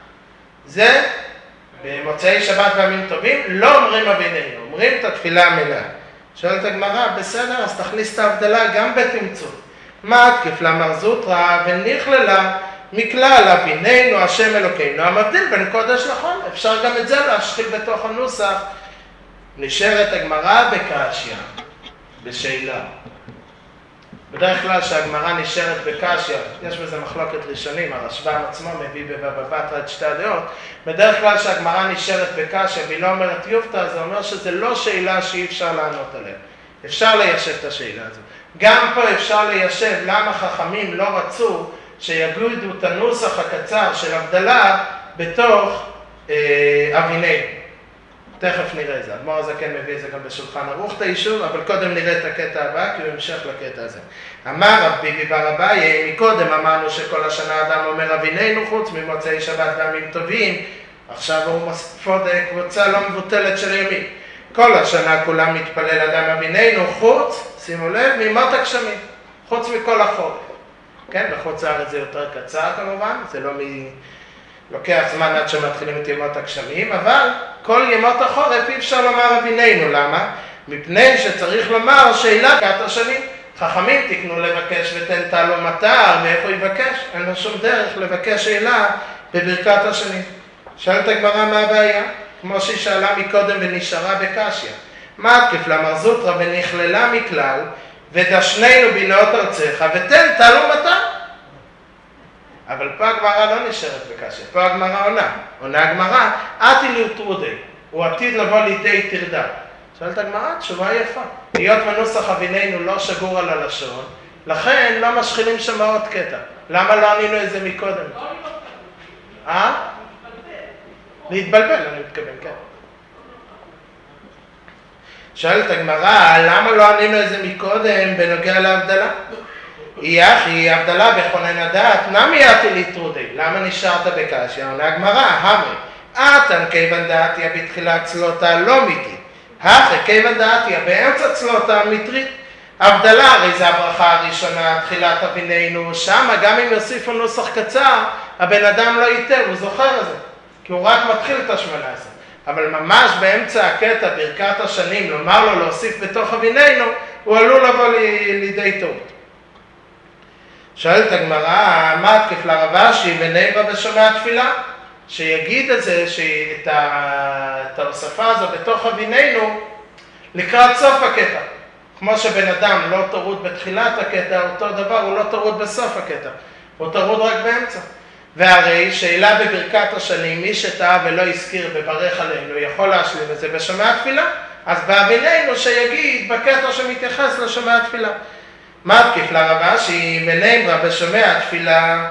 זה במוצאי שבת וימים טובים, לא אומרים אבינינו, אומרים את התפילה המלאה. שואלת הגמרא, בסדר, אז תכניס את ההבדלה גם בתמצות. מה תקף למר זוטרא ונכללה מכלל אבינינו השם אלוקינו, המבדיל בין קודש לחול. אפשר גם את זה להשחיל בתוך הנוסח. נשארת הגמרא בקשיא, בשאלה. בדרך כלל שהגמרא נשארת בקשיא, יש בזה מחלוקת ראשונים, הרשב"ם עצמו מביא בבבא בתרא את שתי הדעות, בדרך כלל שהגמרא נשארת בקשיא והיא לא אומרת יופתא, זה אומר שזה לא שאלה שאי אפשר לענות עליה. אפשר ליישב את השאלה הזו. גם פה אפשר ליישב למה חכמים לא רצו שיגידו את הנוסח הקצר של הבדלה בתוך אה, אבינינו. תכף נראה את זה. אדמו"ר הזקן מביא את זה גם בשולחן ערוך את היישוב, אבל קודם נראה את הקטע הבא, כי הוא המשך לקטע הזה. אמר רב ביבי בר אביי, מקודם אמרנו שכל השנה אדם אומר אבינינו חוץ ממוצאי שבת וימים טובים, עכשיו הוא מספוד קבוצה לא מבוטלת של ימים. כל השנה כולם מתפלל אדם אבינינו חוץ, שימו לב, מימות הגשמים, חוץ מכל החורף. כן, בחוץ הארץ זה יותר קצר כמובן, זה לא מ... לוקח זמן עד שמתחילים את ימות הגשמים, אבל כל ימות החורף אי אפשר לומר אבינינו. למה? מפני שצריך לומר שאלה ברכת השנים. חכמים תקנו לבקש ותן תעלו מטר, ואיפה יבקש? אין לו שום דרך לבקש שאלה בברכת השנים. שאלת הגמרא מה הבעיה? כמו שהיא שאלה מקודם ונשארה בקשיא. מה תקף למר זוטרא ונכללה מכלל, ודשנינו בנאות ארצך, ותן תעלו מטר. אבל פה הגמרא לא נשארת בקשיא, פה הגמרא עונה. עונה הגמרא, עתי לאוטרודי, הוא עתיד לבוא לידי תרדה. שואלת הגמרא, תשובה יפה. היות ונוסח אבינינו לא שגור על הלשון, לכן לא משחילים שם עוד קטע. למה לא ענינו את זה מקודם? אה? להתבלבל, אני מתכוון, כן. שואלת הגמרא, למה לא ענינו את זה מקודם בנוגע להבדלה? יחי, הבדלה בכונן הדעת, נמי עתי ליטרודי, למה נשארת בקשיא? עונה הגמרא, המרי, אתן כיוון דעתיה בתחילת צלותה לא מיתי, אחרי כיוון דעתיה באמצע צלותה מיתרית. הבדלה הרי זה הברכה הראשונה, תחילת אבינינו, שמה גם אם יוסיפו נוסח קצר, הבן אדם לא ייתר, הוא זוכר את זה, כי הוא רק מתחיל את השמונה עשרה. אבל ממש באמצע הקטע, ברכת השנים, לומר לו להוסיף בתוך אבינינו, הוא עלול לבוא לידי טעות. שואלת הגמרא, מה תקף לרב אשי ונאמרה בשומע תפילה? שיגיד את זה, שאת ההוספה הזו בתוך אבינינו, לקראת סוף הקטע. כמו שבן אדם לא טרוד בתחילת הקטע, אותו דבר הוא לא טרוד בסוף הקטע, הוא טרוד רק באמצע. והרי שאלה בברכת השנים, מי שטעה ולא הזכיר בברך עלינו, יכול להשלים את זה בשומע תפילה, אז באבינינו שיגיד בקטע שמתייחס לשומע תפילה. מה תקף לרב אשי ונאמרה בשומע תפילה?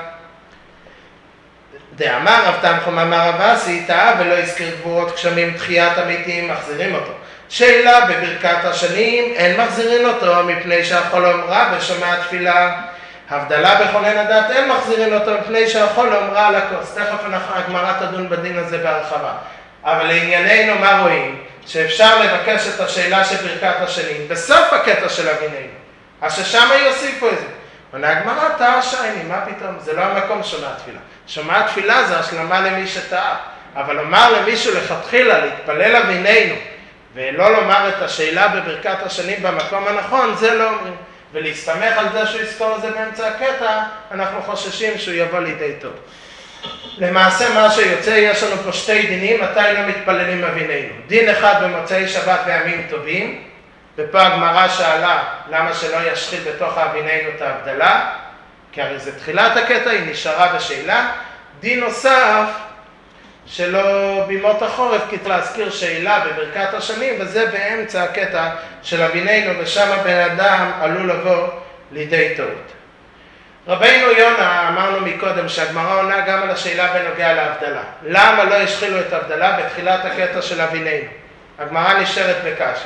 דאמר רב תנחום אמר רב אשי, טעה ולא הזכיר גבורות גשמים תחיית המתים, מחזירים אותו. שאלה בברכת השנים, אין מחזירים אותו מפני שהחול אמרה בשומע תפילה. הבדלה בכונן הדת, אין מחזירים אותו מפני שהחול אמרה על הכוס. תכף הגמרא תדון בדין הזה בהרחבה. אבל לענייננו מה רואים? שאפשר לבקש את השאלה של ברכת השנים בסוף הקטע של אבינינו. אז ששם יוסיפו את זה. עונה הגמרא, טעה שייני, מה פתאום? זה לא המקום שומע תפילה. שומע תפילה זה השלמה למי שטעה. אבל לומר למישהו לכתחילה, להתפלל אבינינו, ולא לומר את השאלה בברכת השנים במקום הנכון, זה לא אומרים. ולהסתמך על זה שהוא יזכור את זה באמצע הקטע, אנחנו חוששים שהוא יבוא לידי טוב. למעשה מה שיוצא, יש לנו פה שתי דינים, מתי לא מתפללים אבינינו. דין אחד במוצאי שבת וימים טובים, ופה הגמרא שאלה למה שלא ישחיל בתוך אבינינו את ההבדלה, כי הרי זה תחילת הקטע, היא נשארה בשאלה. דין נוסף, שלא בימות החורף, כי צריך להזכיר שאלה בברכת השנים, וזה באמצע הקטע של אבינינו, ושם הבן אדם עלול לבוא לידי טעות. רבינו יונה, אמרנו מקודם שהגמרא עונה גם על השאלה בנוגע להבדלה. למה לא השחילו את ההבדלה בתחילת הקטע של אבינינו? הגמרא נשארת בקשיא.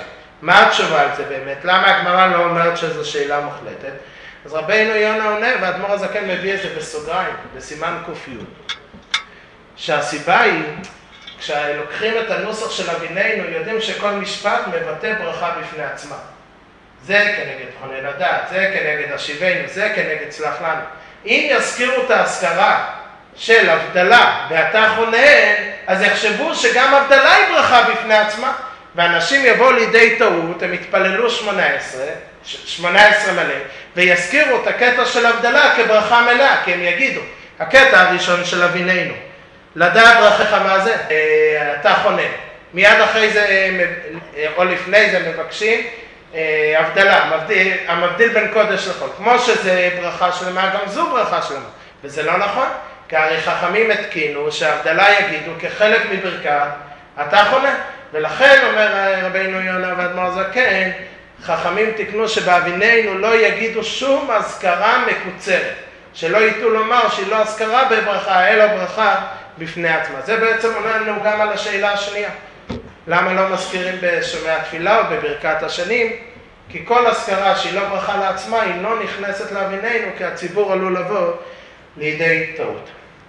מה התשובה על זה באמת? למה הגמרא לא אומרת שזו שאלה מוחלטת? אז רבינו יונה עונה, והאדמו"ר הזקן מביא את זה בסוגריים, בסימן ק"י. שהסיבה היא, כשלוקחים את הנוסח של אבינינו, יודעים שכל משפט מבטא ברכה בפני עצמה. זה כנגד חונן הדעת, זה כנגד השיבנו, זה כנגד סלח לנו. אם יזכירו את ההזכרה של הבדלה ואתה חונן, אז יחשבו שגם הבדלה היא ברכה בפני עצמה. ואנשים יבואו לידי טעות, הם יתפללו שמונה עשרה, שמונה עשרה מלא, ויזכירו את הקטע של הבדלה כברכה מלאה, כי הם יגידו, הקטע הראשון של אבינינו, לדעת ברכך מה זה, אתה חונן. מיד אחרי זה, או לפני זה מבקשים, הבדלה, המבדיל, המבדיל בין קודש לחול. כמו שזה ברכה שלמה, גם זו ברכה שלמה. וזה לא נכון, כי הרי חכמים התקינו שההבדלה יגידו כחלק מברכת, אתה חונן. ולכן אומר רבינו יונה והאדמו"ר הזקן, חכמים תקנו שבאבינינו לא יגידו שום הזכרה מקוצרת. שלא ייתו לומר שהיא לא הזכרה בברכה, אלא ברכה בפני עצמה. זה בעצם עונה לנו גם על השאלה השנייה. למה לא מזכירים בשומע תפילה או בברכת השנים? כי כל הזכרה שהיא לא ברכה לעצמה, היא לא נכנסת לאבינינו, כי הציבור עלול לבוא לידי טעות.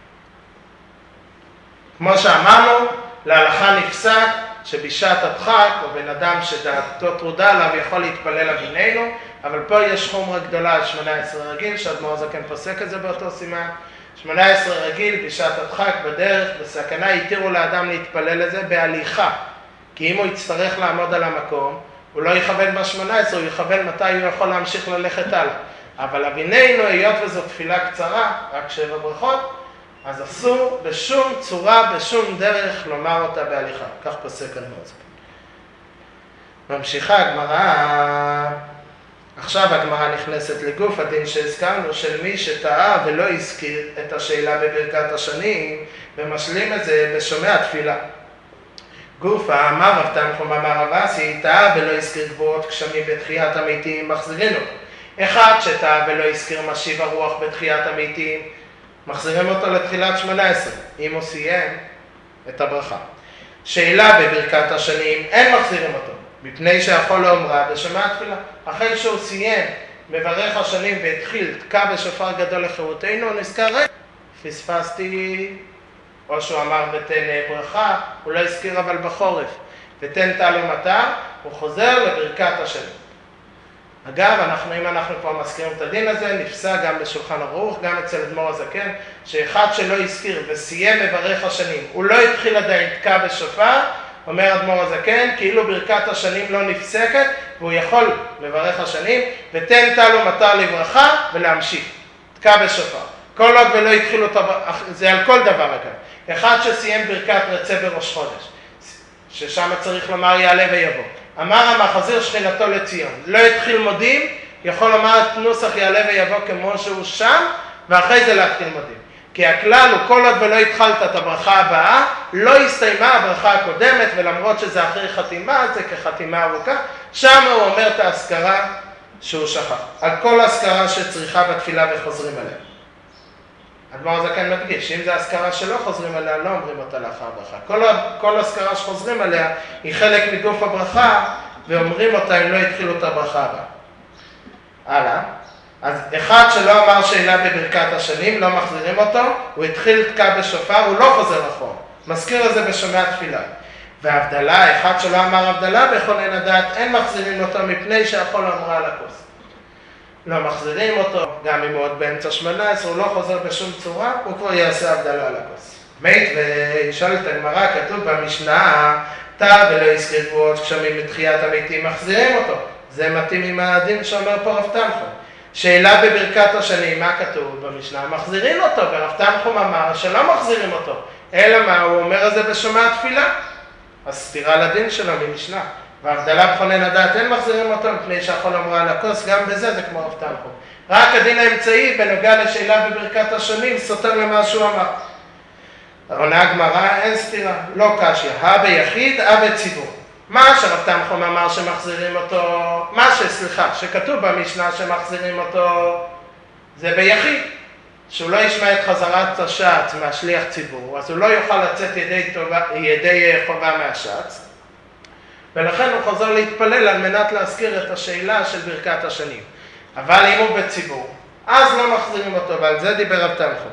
כמו שאמרנו, להלכה נפסק שבשעת הדחק, או בן אדם שדעתו טרודה עליו יכול להתפלל אבינינו, אבל פה יש חומרה גדולה על שמונה עשרה רגיל, שהאדמו"ר הזקן פוסק את זה באותו סימן. שמונה עשרה רגיל, בשעת הדחק, בדרך, בסכנה, התירו לאדם להתפלל לזה בהליכה. כי אם הוא יצטרך לעמוד על המקום, הוא לא יכוון ב-שמונה עשרה, הוא יכוון מתי הוא יכול להמשיך ללכת הלאה. אבל אבינינו, היות וזו תפילה קצרה, רק שבע ברכות, אז אסור בשום צורה, בשום דרך לומר אותה בהליכה. כך פוסק אדמו"ר הזקן. ממשיכה הגמרא, עכשיו הגמרא נכנסת לגוף הדין שהזכרנו, של מי שטעה ולא הזכיר את השאלה בברכת השנים, ומשלים את זה בשומע תפילה. גופה, אמר רב תנחום אמר רב אסי, טעה ולא הזכיר גבורות גשמים בתחיית המתים, מחזירים אותו. אחד שטעה ולא הזכיר משיב הרוח בתחיית המתים, מחזירים אותו לתחילת שמונה עשרה, אם הוא סיים את הברכה. שאלה בברכת השנים, אין מחזירים אותו, מפני שיכול לאומרה בשומע תפילה. אחרי שהוא סיים, מברך השנים והתחיל, תקע בשופר גדול לחירותנו, נזכר, רגע, פספסתי, או שהוא אמר ותן ברכה, הוא לא הזכיר אבל בחורף, ותן טל ומטר, הוא חוזר לברכת השנים. אגב, אנחנו, אם אנחנו כבר מזכירים את הדין הזה, נפסק גם בשולחן ערוך, גם אצל אדמו"ר הזקן, שאחד שלא הזכיר וסיים מברך השנים, הוא לא התחיל עדיין תקע בשופר, אומר אדמו"ר הזקן, כאילו ברכת השנים לא נפסקת, והוא יכול לברך השנים, ותן טל ומטר לברכה ולהמשיך, תקע בשופר. כל עוד ולא התחילו, זה על כל דבר אגב. אחד שסיים ברכת רצה בראש חודש, ששם צריך לומר יעלה ויבוא. אמר המחזיר שכינתו לציון, לא התחיל מודים, יכול לומר את נוסח יעלה ויבוא כמו שהוא שם, ואחרי זה להתחיל מודים. כי הכלל הוא כל עוד ולא התחלת את הברכה הבאה, לא הסתיימה הברכה הקודמת, ולמרות שזה אחרי חתימה, זה כחתימה ארוכה, שם הוא אומר את ההזכרה שהוא שכח. על כל ההזכרה שצריכה בתפילה וחוזרים עליה. אדמו"ר הזקן מדגיש, אם זו הזכרה שלא חוזרים עליה, לא אומרים אותה לאחר ברכה. כל, כל הזכרה שחוזרים עליה היא חלק מגוף הברכה, ואומרים אותה אם לא התחילו את הברכה הבאה. הלאה. אז אחד שלא אמר שאלה בברכת השנים, לא מחזירים אותו, הוא התחיל תקע בשופר, הוא לא חוזר אחורה. מזכיר את זה בשומע תפילה. והבדלה, אחד שלא אמר הבדלה בכונן הדעת, אין מחזירים אותו מפני שיכול אמרה על הכוס. לא מחזירים אותו, גם אם הוא עוד באמצע שמונה עשרה, הוא לא חוזר בשום צורה, הוא כבר יעשה הבדלה על הכוס. מית וישאל את הגמרא, כתוב במשנה, טעה ולא הזכיר גבורות גשמים בתחיית המתים, מחזירים אותו. זה מתאים עם הדין שאומר פה רב תנחום. שאלה בברכת השנים, מה כתוב במשנה? מחזירים אותו, ורב תנחום אמר שלא מחזירים אותו. אלא מה, הוא אומר את זה בשומע תפילה. אז סתירה לדין שלו ממשנה. והבדלה בכונן הדעת אין מחזירים אותו, מפני שיכול אמרה על הכוס, גם בזה זה כמו רב תנחום. רק הדין האמצעי בנוגע לשאלה בברכת השנים, סותר למה שהוא אמר. עונה הגמרא, אין סתירה, לא קשיא, הא ביחיד, הא בציבור. מה שרב תנחום אמר שמחזירים אותו, מה שסליחה, שכתוב במשנה שמחזירים אותו, זה ביחיד. שהוא לא ישמע את חזרת השץ מהשליח ציבור, אז הוא לא יוכל לצאת ידי, טובה, ידי חובה מהשץ. ולכן הוא חוזר להתפלל על מנת להזכיר את השאלה של ברכת השנים. אבל אם הוא בציבור, אז לא מחזירים אותו, ועל זה דיבר רב תנחום.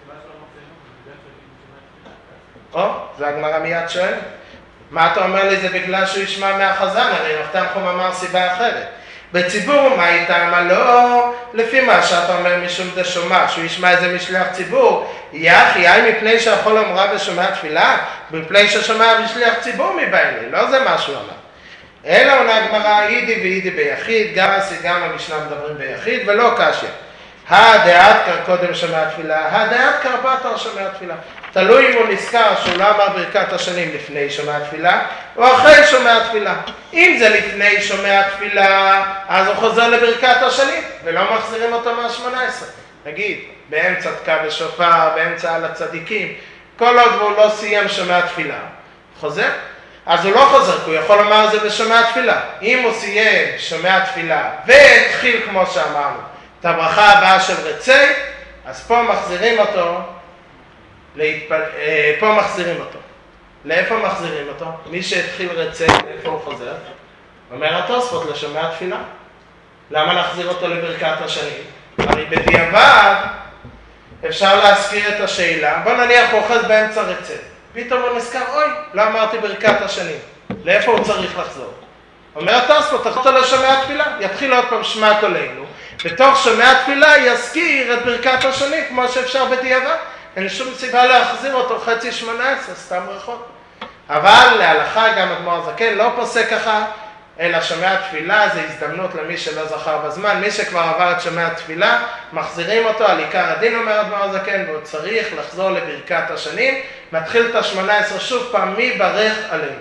או, זה הגמרא מיד שואל. מה אתה אומר לי? זה בגלל שהוא ישמע מהחזן, הרי רב תנחום אמר סיבה אחרת. בציבור, מה איתם? לא, לפי מה שאתה אומר משום דשומע, שהוא ישמע איזה משליח ציבור, יחי, האי מפני שיכול אמרה ושומע תפילה, מפני ששומע משליח ציבור מבעיני, לא זה מה שהוא אמר. אלא עונה הגמרא, אידי ואידי ביחיד, גם עשי גם המשנה מדברים ביחיד, ולא קשיא. הדעת קר קודם שומע תפילה, הדעת קר בתר שומע תפילה. תלוי אם הוא נזכר שהוא לא אמר ברכת השנים לפני שומע תפילה, או אחרי שומע תפילה. אם זה לפני שומע תפילה, אז הוא חוזר לברכת השנים, ולא מחזירים אותו מה-שמונה עשרה. נגיד, באמצע תקע ושופר, באמצע על הצדיקים, כל עוד הוא לא סיים שומע תפילה, חוזר? אז הוא לא חוזר, כי הוא יכול לומר את זה בשומע תפילה. אם הוא סיים שומע תפילה, והתחיל כמו שאמרנו, את הברכה הבאה של רצי, אז פה מחזירים אותו, להתפל... פה מחזירים אותו. לאיפה מחזירים אותו? מי שהתחיל רצי, לאיפה הוא חוזר? אומר התוספות לשומע תפילה. למה להחזיר אותו לברכת השנים? הרי בדיעבד אפשר להזכיר את השאלה. בוא נניח הוא אוחז באמצע רצי. פתאום הוא נזכר, אוי, לא אמרתי ברכת השנים. לאיפה הוא צריך לחזור? אומר התוספות, תחזור אותו לשומע תפילה. יתחיל עוד פעם שמע קולנו. בתוך שומע תפילה יזכיר את ברכת השנים כמו שאפשר בדיעבד. אין שום סיבה להחזיר אותו חצי שמונה עשרה, סתם רחוק. אבל להלכה גם אדמו"ר הזקן לא פוסק ככה, אלא שומע תפילה זה הזדמנות למי שלא זכר בזמן. מי שכבר עבר את שומע תפילה, מחזירים אותו על עיקר הדין, אומר אדמו"ר הזקן, והוא צריך לחזור לברכת השנים, מתחיל את ה-שמונה עשרה שוב פעם, מי ברך עלינו.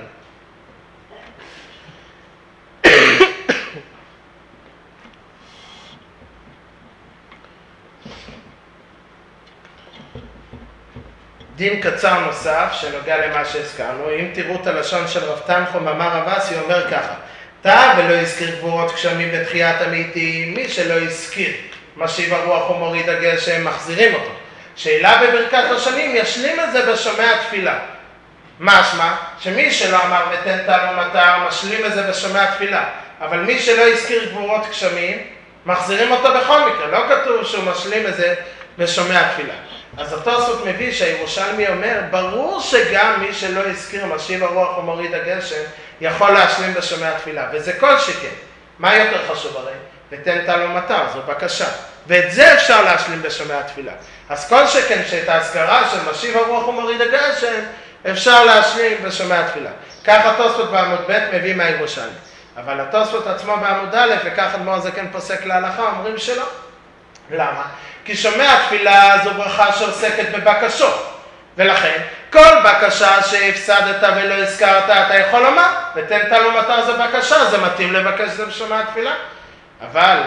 דין קצר נוסף שנוגע למה שהזכרנו, אם תראו את הלשון של רב תנחום אמר רב אסי, אומר ככה, תא ולא הזכיר גבורות גשמים בתחיית המתים, מי שלא הזכיר משיב הרוח ומוריד הגשם, מחזירים אותו. שאלה בברכת השנים, ישלים את זה בשומע תפילה. משמע, שמי שלא אמר ותן טל ומטר, משלים את זה בשומע תפילה. אבל מי שלא הזכיר גבורות גשמים, מחזירים אותו בכל מקרה. לא כתוב שהוא משלים את זה בשומע תפילה. אז התוספות מביא שהירושלמי אומר, ברור שגם מי שלא הזכיר משיב הרוח ומוריד הגשם, יכול להשלים בשומע תפילה, וזה כל שכן. מה יותר חשוב הרי? ותן טל ומטר, זו בקשה. ואת זה אפשר להשלים בשומע תפילה. אז כל שכן שאת ההזכרה של משיב הרוח ומוריד הגשם, אפשר להשלים בשומע תפילה. כך התוספות בעמוד ב' מביא מהירושלמי. אבל התוספות עצמו בעמוד א', וכך אדמו"ר הזקן פוסק להלכה, אומרים שלא. למה? כי שומע תפילה זו ברכה שעוסקת בבקשות. ולכן, כל בקשה שהפסדת ולא הזכרת, אתה יכול לומר, ותן טל ומטר זו בקשה, זה מתאים לבקש זה בשומע תפילה. אבל,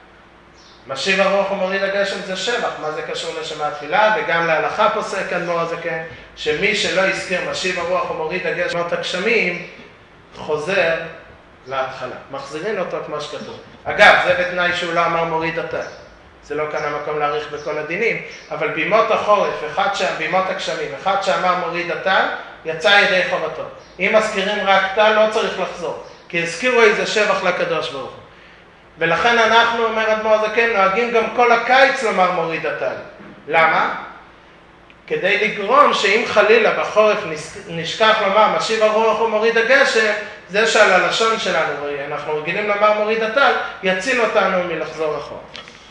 משיב הרוח ומוריד הגשם זה שבח, מה זה קשור לשומע תפילה? וגם להלכה פוסק אדמו"ר הזקן, שמי שלא הזכיר משיב הרוח ומוריד הגשם את הגשמים, חוזר להתחלה. מחזירים אותו כמו שכתוב. אגב, זה בתנאי שהוא לא אמר מוריד הטל. זה לא כאן המקום להאריך בכל הדינים, אבל בימות החורף, אחד שם, בימות הגשמים, אחד שאמר מוריד הטל, יצא ידי חובתו. אם מזכירים רק טל, לא צריך לחזור, כי הזכירו איזה שבח לקדוש ברוך הוא. ולכן אנחנו, אומר אדמו"ר הזקן, נוהגים גם כל הקיץ לומר מוריד הטל. למה? כדי לגרום שאם חלילה בחורף נשכח לומר משיב הרוח ומוריד הגשם, זה שעל הלשון שלנו, אנחנו רגילים לומר מוריד הטל, יציל אותנו מלחזור אחורה.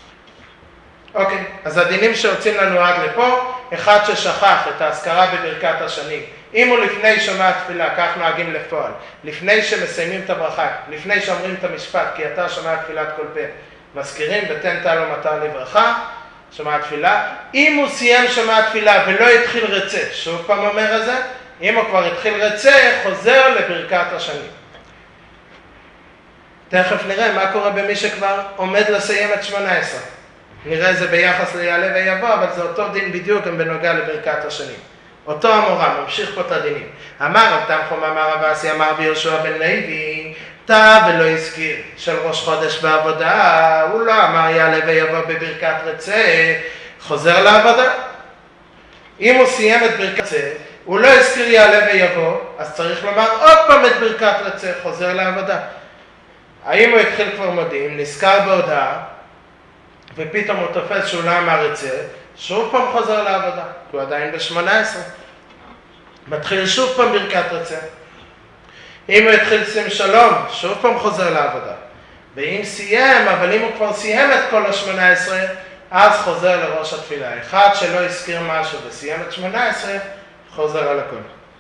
אוקיי, אז הדינים שיוצאים לנו עד לפה, אחד ששכח את ההזכרה בברכת השנים, אם הוא לפני שומע תפילה, כך נוהגים לפועל, לפני שמסיימים את הברכה, לפני שאומרים את המשפט, כי אתה שומע תפילת כל פה, מזכירים ותן טל ומטר לברכה, שומע תפילה, אם הוא סיים שומע תפילה ולא התחיל רצה, שוב פעם אומר את זה, אם הוא כבר התחיל רצה, חוזר לברכת השנים. תכף נראה מה קורה במי שכבר עומד לסיים את שמונה עשרה. נראה זה ביחס ליעלה ויבוא, אבל זה אותו דין בדיוק גם בנוגע לברכת השנים. אותו המורה, ממשיך פה את הדינים. אמר רב תנחום, אמר רב אסי, אמר ביהושע בן לוי, טע ולא הזכיר של ראש חודש בעבודה, הוא לא אמר יעלה ויבוא בברכת רצה, חוזר לעבודה. אם הוא סיים את ברכת רצה, הוא לא הזכיר יעלה ויבוא, אז צריך לומר עוד פעם את ברכת רצה, חוזר לעבודה. האם הוא התחיל כבר מודיעים, נזכר בהודעה, ופתאום הוא תופס שהוא לא אמר רצה, שוב פעם חוזר לעבודה, כי הוא עדיין ב-שמונה עשרה. מתחיל שוב פעם ברכת רצה. אם הוא התחיל שים שלום, שוב פעם חוזר לעבודה. ואם סיים, אבל אם הוא כבר סיים את כל ה-שמונה עשרה, אז חוזר לראש התפילה. אחד שלא הזכיר משהו וסיים את שמונה עשרה, חוזר על הכל.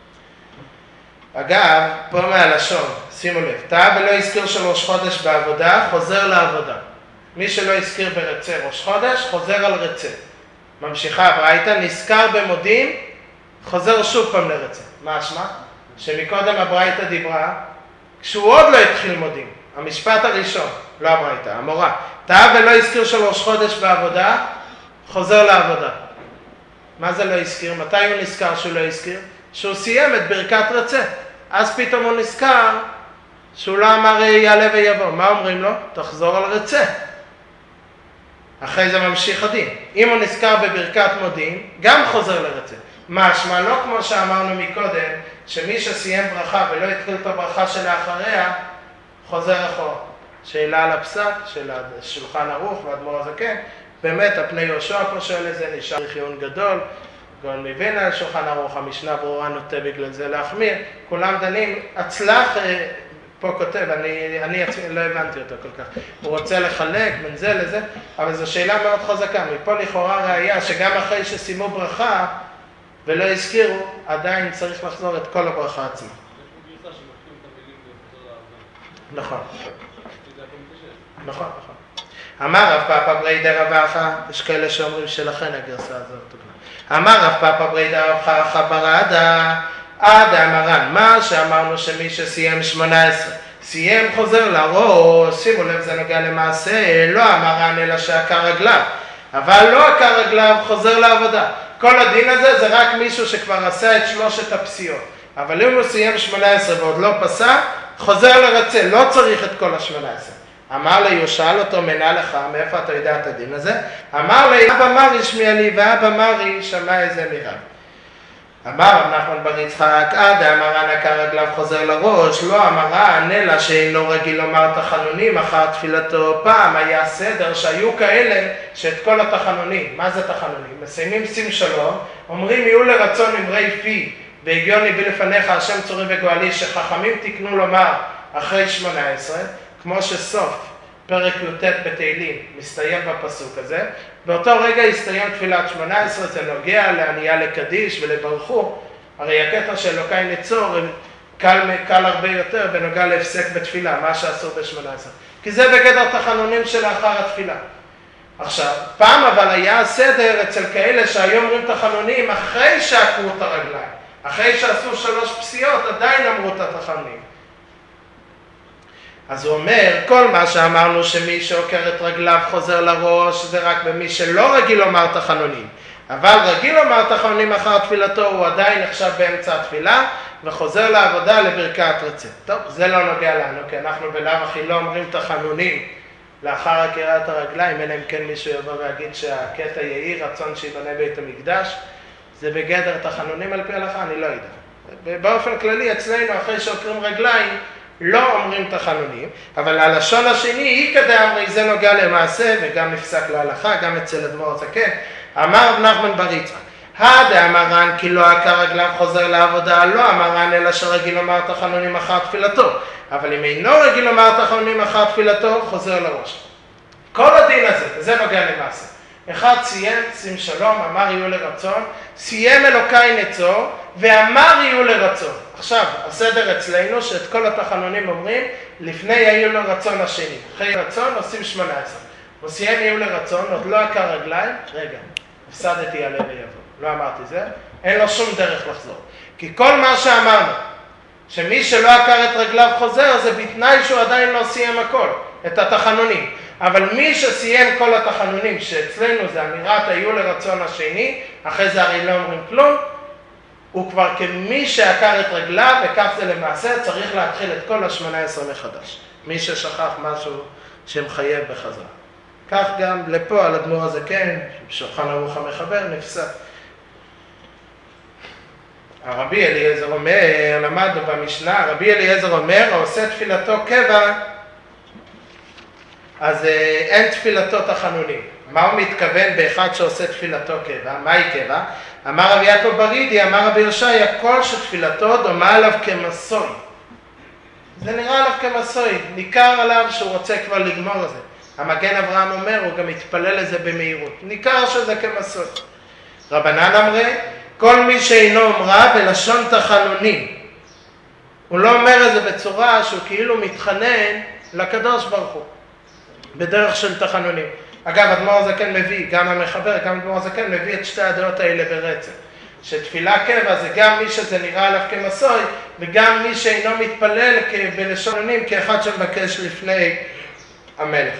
אגב, פה מהלשון, שימו לב, טעה ולא הזכיר של ראש חודש בעבודה, חוזר לעבודה. מי שלא הזכיר ברצה ראש חודש, חוזר על רצה. ממשיכה הברייתא, נזכר במודים, חוזר שוב פעם לרצה. מה אשמה? שמקודם הברייתא דיברה, כשהוא עוד לא התחיל מודים. המשפט הראשון, לא הברייתא, המורה. טעה ולא הזכיר של ראש חודש בעבודה, חוזר לעבודה. מה זה לא הזכיר? מתי הוא נזכר שהוא לא הזכיר? שהוא סיים את ברכת רצה. אז פתאום הוא נזכר שהוא לא אמר יעלה ויבוא. מה אומרים לו? תחזור על רצה. אחרי זה ממשיך הדין. אם הוא נזכר בברכת מודים, גם חוזר לרצה. משמע, לא כמו שאמרנו מקודם, שמי שסיים ברכה ולא התחיל את הברכה שלאחריה, חוזר אחורה. שאלה על הפסק של שולחן ערוך ואדמו"ר הזקן, באמת, הפני יהושע פה שואל איזה, נשאר חיון גדול, גאון מווילנה על שולחן ערוך, המשנה ברורה נוטה בגלל זה להחמיר, כולם דנים, הצלח, פה כותב, אני, אני לא הבנתי אותו כל כך, הוא רוצה לחלק בין זה לזה, אבל זו שאלה מאוד חזקה, מפה לכאורה ראייה שגם אחרי שסיימו ברכה ולא הזכירו, עדיין צריך לחזור את כל הברכה עצמה. נכון. נכון, נכון. אמר רב פאפא בריידא רב אחא, יש כאלה שאומרים שלכן הגרסה הזאת. אמר רב פאפא בריידא רב אחא ברדה, עד אמרן, מה שאמרנו שמי שסיים שמונה עשרה, סיים חוזר לראש, שימו לב זה נוגע למעשה, לא אמרן אלא שעקר רגליו, אבל לא עקר רגליו חוזר לעבודה. כל הדין הזה זה רק מישהו שכבר עשה את שלושת הפסיעות, אבל אם הוא סיים שמונה עשרה ועוד לא פסק, חוזר לרצה, לא צריך את כל ה-שמונה עשרה. אמר לי, הוא שאל אותו, מנה לך, מאיפה אתה יודע את הדין הזה? אמר לי, אבא מרי שמיע לי, ואבא מרי שמע איזה מירב. אמר רב נחמן בר יצחק, עד אמרן עקר רגליו חוזר לראש, לא אמרן, אלא שאינו רגיל לומר תחנונים אחר תפילתו. פעם היה סדר שהיו כאלה שאת כל התחנונים, מה זה תחנונים? מסיימים שים שלום, אומרים יהיו לרצון אמרי פי, והגיוני בי לפניך השם צורי וגואלי, שחכמים תקנו לומר אחרי שמונה עשרה, כמו שסוף פרק י"ט בתהילים מסתיים בפסוק הזה, באותו רגע הסתיים תפילת שמונה עשרה, זה נוגע לענייה לקדיש ולברכו, הרי הקטע של אלוקי נצור קל, קל הרבה יותר בנוגע להפסק בתפילה, מה שעשו ב-שמונה עשרה, כי זה בגדר תחנונים שלאחר התפילה. עכשיו, פעם אבל היה סדר אצל כאלה שהיום אומרים תחנונים אחרי שעקרו את הרגליים, אחרי שעשו שלוש פסיעות עדיין אמרו את התחנונים. אז הוא אומר, כל מה שאמרנו שמי שעוקר את רגליו חוזר לראש, זה רק במי שלא רגיל לומר תחנונים. אבל רגיל לומר תחנונים אחר תפילתו, הוא עדיין נחשב באמצע התפילה, וחוזר לעבודה לברכת רצה. טוב, זה לא נוגע לנו, כי אנחנו בלאו הכי לא אומרים תחנונים לאחר עקירת הרגליים, אלא אם כן מישהו יבוא ויגיד שהקטע יהי רצון שיבנה בית המקדש, זה בגדר תחנונים על פי הלכה, אני לא יודע. באופן כללי, אצלנו אחרי שעוקרים רגליים, לא אומרים תחנונים, אבל הלשון השני, היא כדאמרי, זה נוגע למעשה, וגם נפסק להלכה, גם אצל אדמו"ר הזקן. אמר רב נחמן בר יצחק, הדאמרן כי לא עקר רגליו חוזר לעבודה, לא אמרן אלא שרגיל לומר תחנונים אחר תפילתו, אבל אם אינו רגיל לומר תחנונים אחר תפילתו, חוזר לראש. כל הדין הזה, זה נוגע למעשה. אחד סיים, שים שלום, אמר יהיו לרצון, סיים אלוקי נצור, ואמר יהיו לרצון. עכשיו, הסדר אצלנו שאת כל התחנונים אומרים, לפני יהיו לרצון השני. אחרי רצון עושים שמונה עשרה. הוא סיים יהיו לרצון, עוד לא עקר רגליים, רגע, הפסדתי יעלה ויבוא. לא אמרתי זה, אין לו שום דרך לחזור. כי כל מה שאמרנו, שמי שלא עקר את רגליו חוזר, זה בתנאי שהוא עדיין לא סיים הכל, את התחנונים. אבל מי שסיים כל התחנונים, שאצלנו זה אמירת היו לרצון השני, אחרי זה הרי לא אומרים כלום, הוא כבר כמי שעקר את רגליו, וכך זה למעשה צריך להתחיל את כל ה-שמונה עשרה מחדש. מי ששכח משהו שמחייב בחזרה. כך גם לפה על אדמו"ר הזקן, שולחן ערוך המחבר, נפסק. הרבי אליעזר אומר, למדנו במשנה, הרבי אליעזר אומר, העושה תפילתו קבע, אז אין תפילתו תחנונים. מה הוא מתכוון באחד שעושה תפילתו קבע? מהי קבע? אמר רבי יעקב ברידי, אמר רבי יושעיה, כל שתפילתו דומה עליו כמסוי. זה נראה עליו כמסוי, ניכר עליו שהוא רוצה כבר לגמור את זה. המגן אברהם אומר, הוא גם מתפלל לזה במהירות. ניכר שזה כמסוי. רבנן אמרי, כל מי שאינו אומרה בלשון תחנונים. הוא לא אומר את זה בצורה שהוא כאילו מתחנן לקדוש ברוך הוא. בדרך של תחנונים. אגב, אדמו"ר הזקן מביא, גם המחבר, גם אדמו"ר הזקן מביא את שתי הדעות האלה ברצף. שתפילה קבע זה גם מי שזה נראה עליו כמסוי, וגם מי שאינו מתפלל בלשונונים כאחד שמבקש לפני המלך.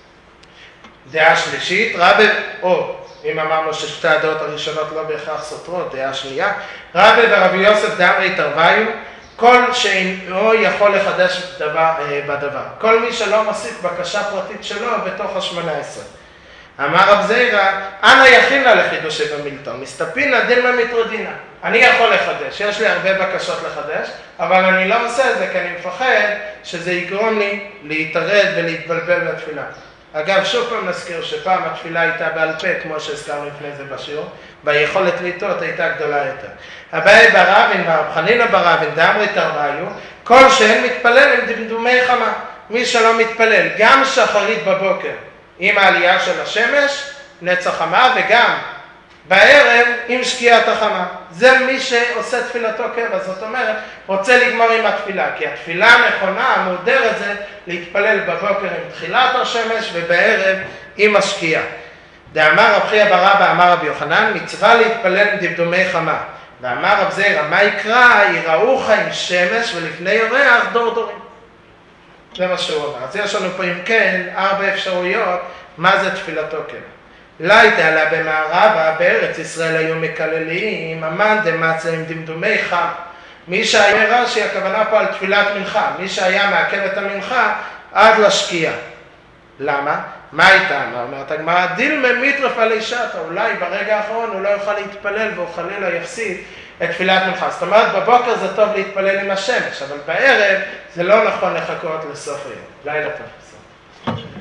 דעה שלישית, רבי, או אם אמרנו ששתי הדעות הראשונות לא בהכרח סותרות, דעה שנייה, רבי ורבי יוסף דאמרי תרוויו, כל שאינו יכול לחדש דבר, בדבר. כל מי שלא מוסיף בקשה פרטית שלו בתוך השמונה עשרה. אמר רב זירא, אנא יכינה לחידושי במילתא, מסתפינא דילמא מטרדינא. אני יכול לחדש, יש לי הרבה בקשות לחדש, אבל אני לא עושה את זה כי אני מפחד שזה יגרום לי להתערד ולהתבלבל בתפילה. אגב, שוב פעם נזכיר שפעם התפילה הייתה בעל פה, כמו שהזכרנו לפני זה בשיעור, והיכולת לטעות הייתה גדולה יותר. אביי ברבין והרב חנינא ברבין דאמרי תרוויו, כל שאין מתפלל עם דמדומי חמה. מי שלא מתפלל, גם שחרית בבוקר עם העלייה של השמש, נצח חמה, וגם בערב עם שקיעת החמה. זה מי שעושה תפילתו קבע, זאת אומרת, רוצה לגמור עם התפילה, כי התפילה הנכונה, המודרת זה להתפלל בבוקר עם תחילת השמש ובערב עם השקיעה. דאמר רב חייא בר אבא אמר רבי יוחנן, מצווה להתפלל עם דמדומי חמה. ואמר רב זירא, מה יקרא? יראוך עם שמש ולפני ירח דור דורים. זה מה שהוא אומר. אז יש לנו פה אם כן ארבע אפשרויות מה זה תפילתו קבע. לייטה עלה במערבה, בארץ ישראל היו מקללים, אמן דמצא עם דמדומי חם. מי שהיה רש"י, הכוונה פה על תפילת מנחה, מי שהיה מעכב את המנחה עד לשקיעה. למה? מה הייתה? אומרת הגמרא, דילמא מיטרף עלי שטה, אולי ברגע האחרון הוא לא יוכל להתפלל והוא חלילה יפסיד את תפילת מנחה. זאת אומרת, בבוקר זה טוב להתפלל עם השמש, אבל בערב זה לא נכון לחכות לסוף היום. לילה טוב.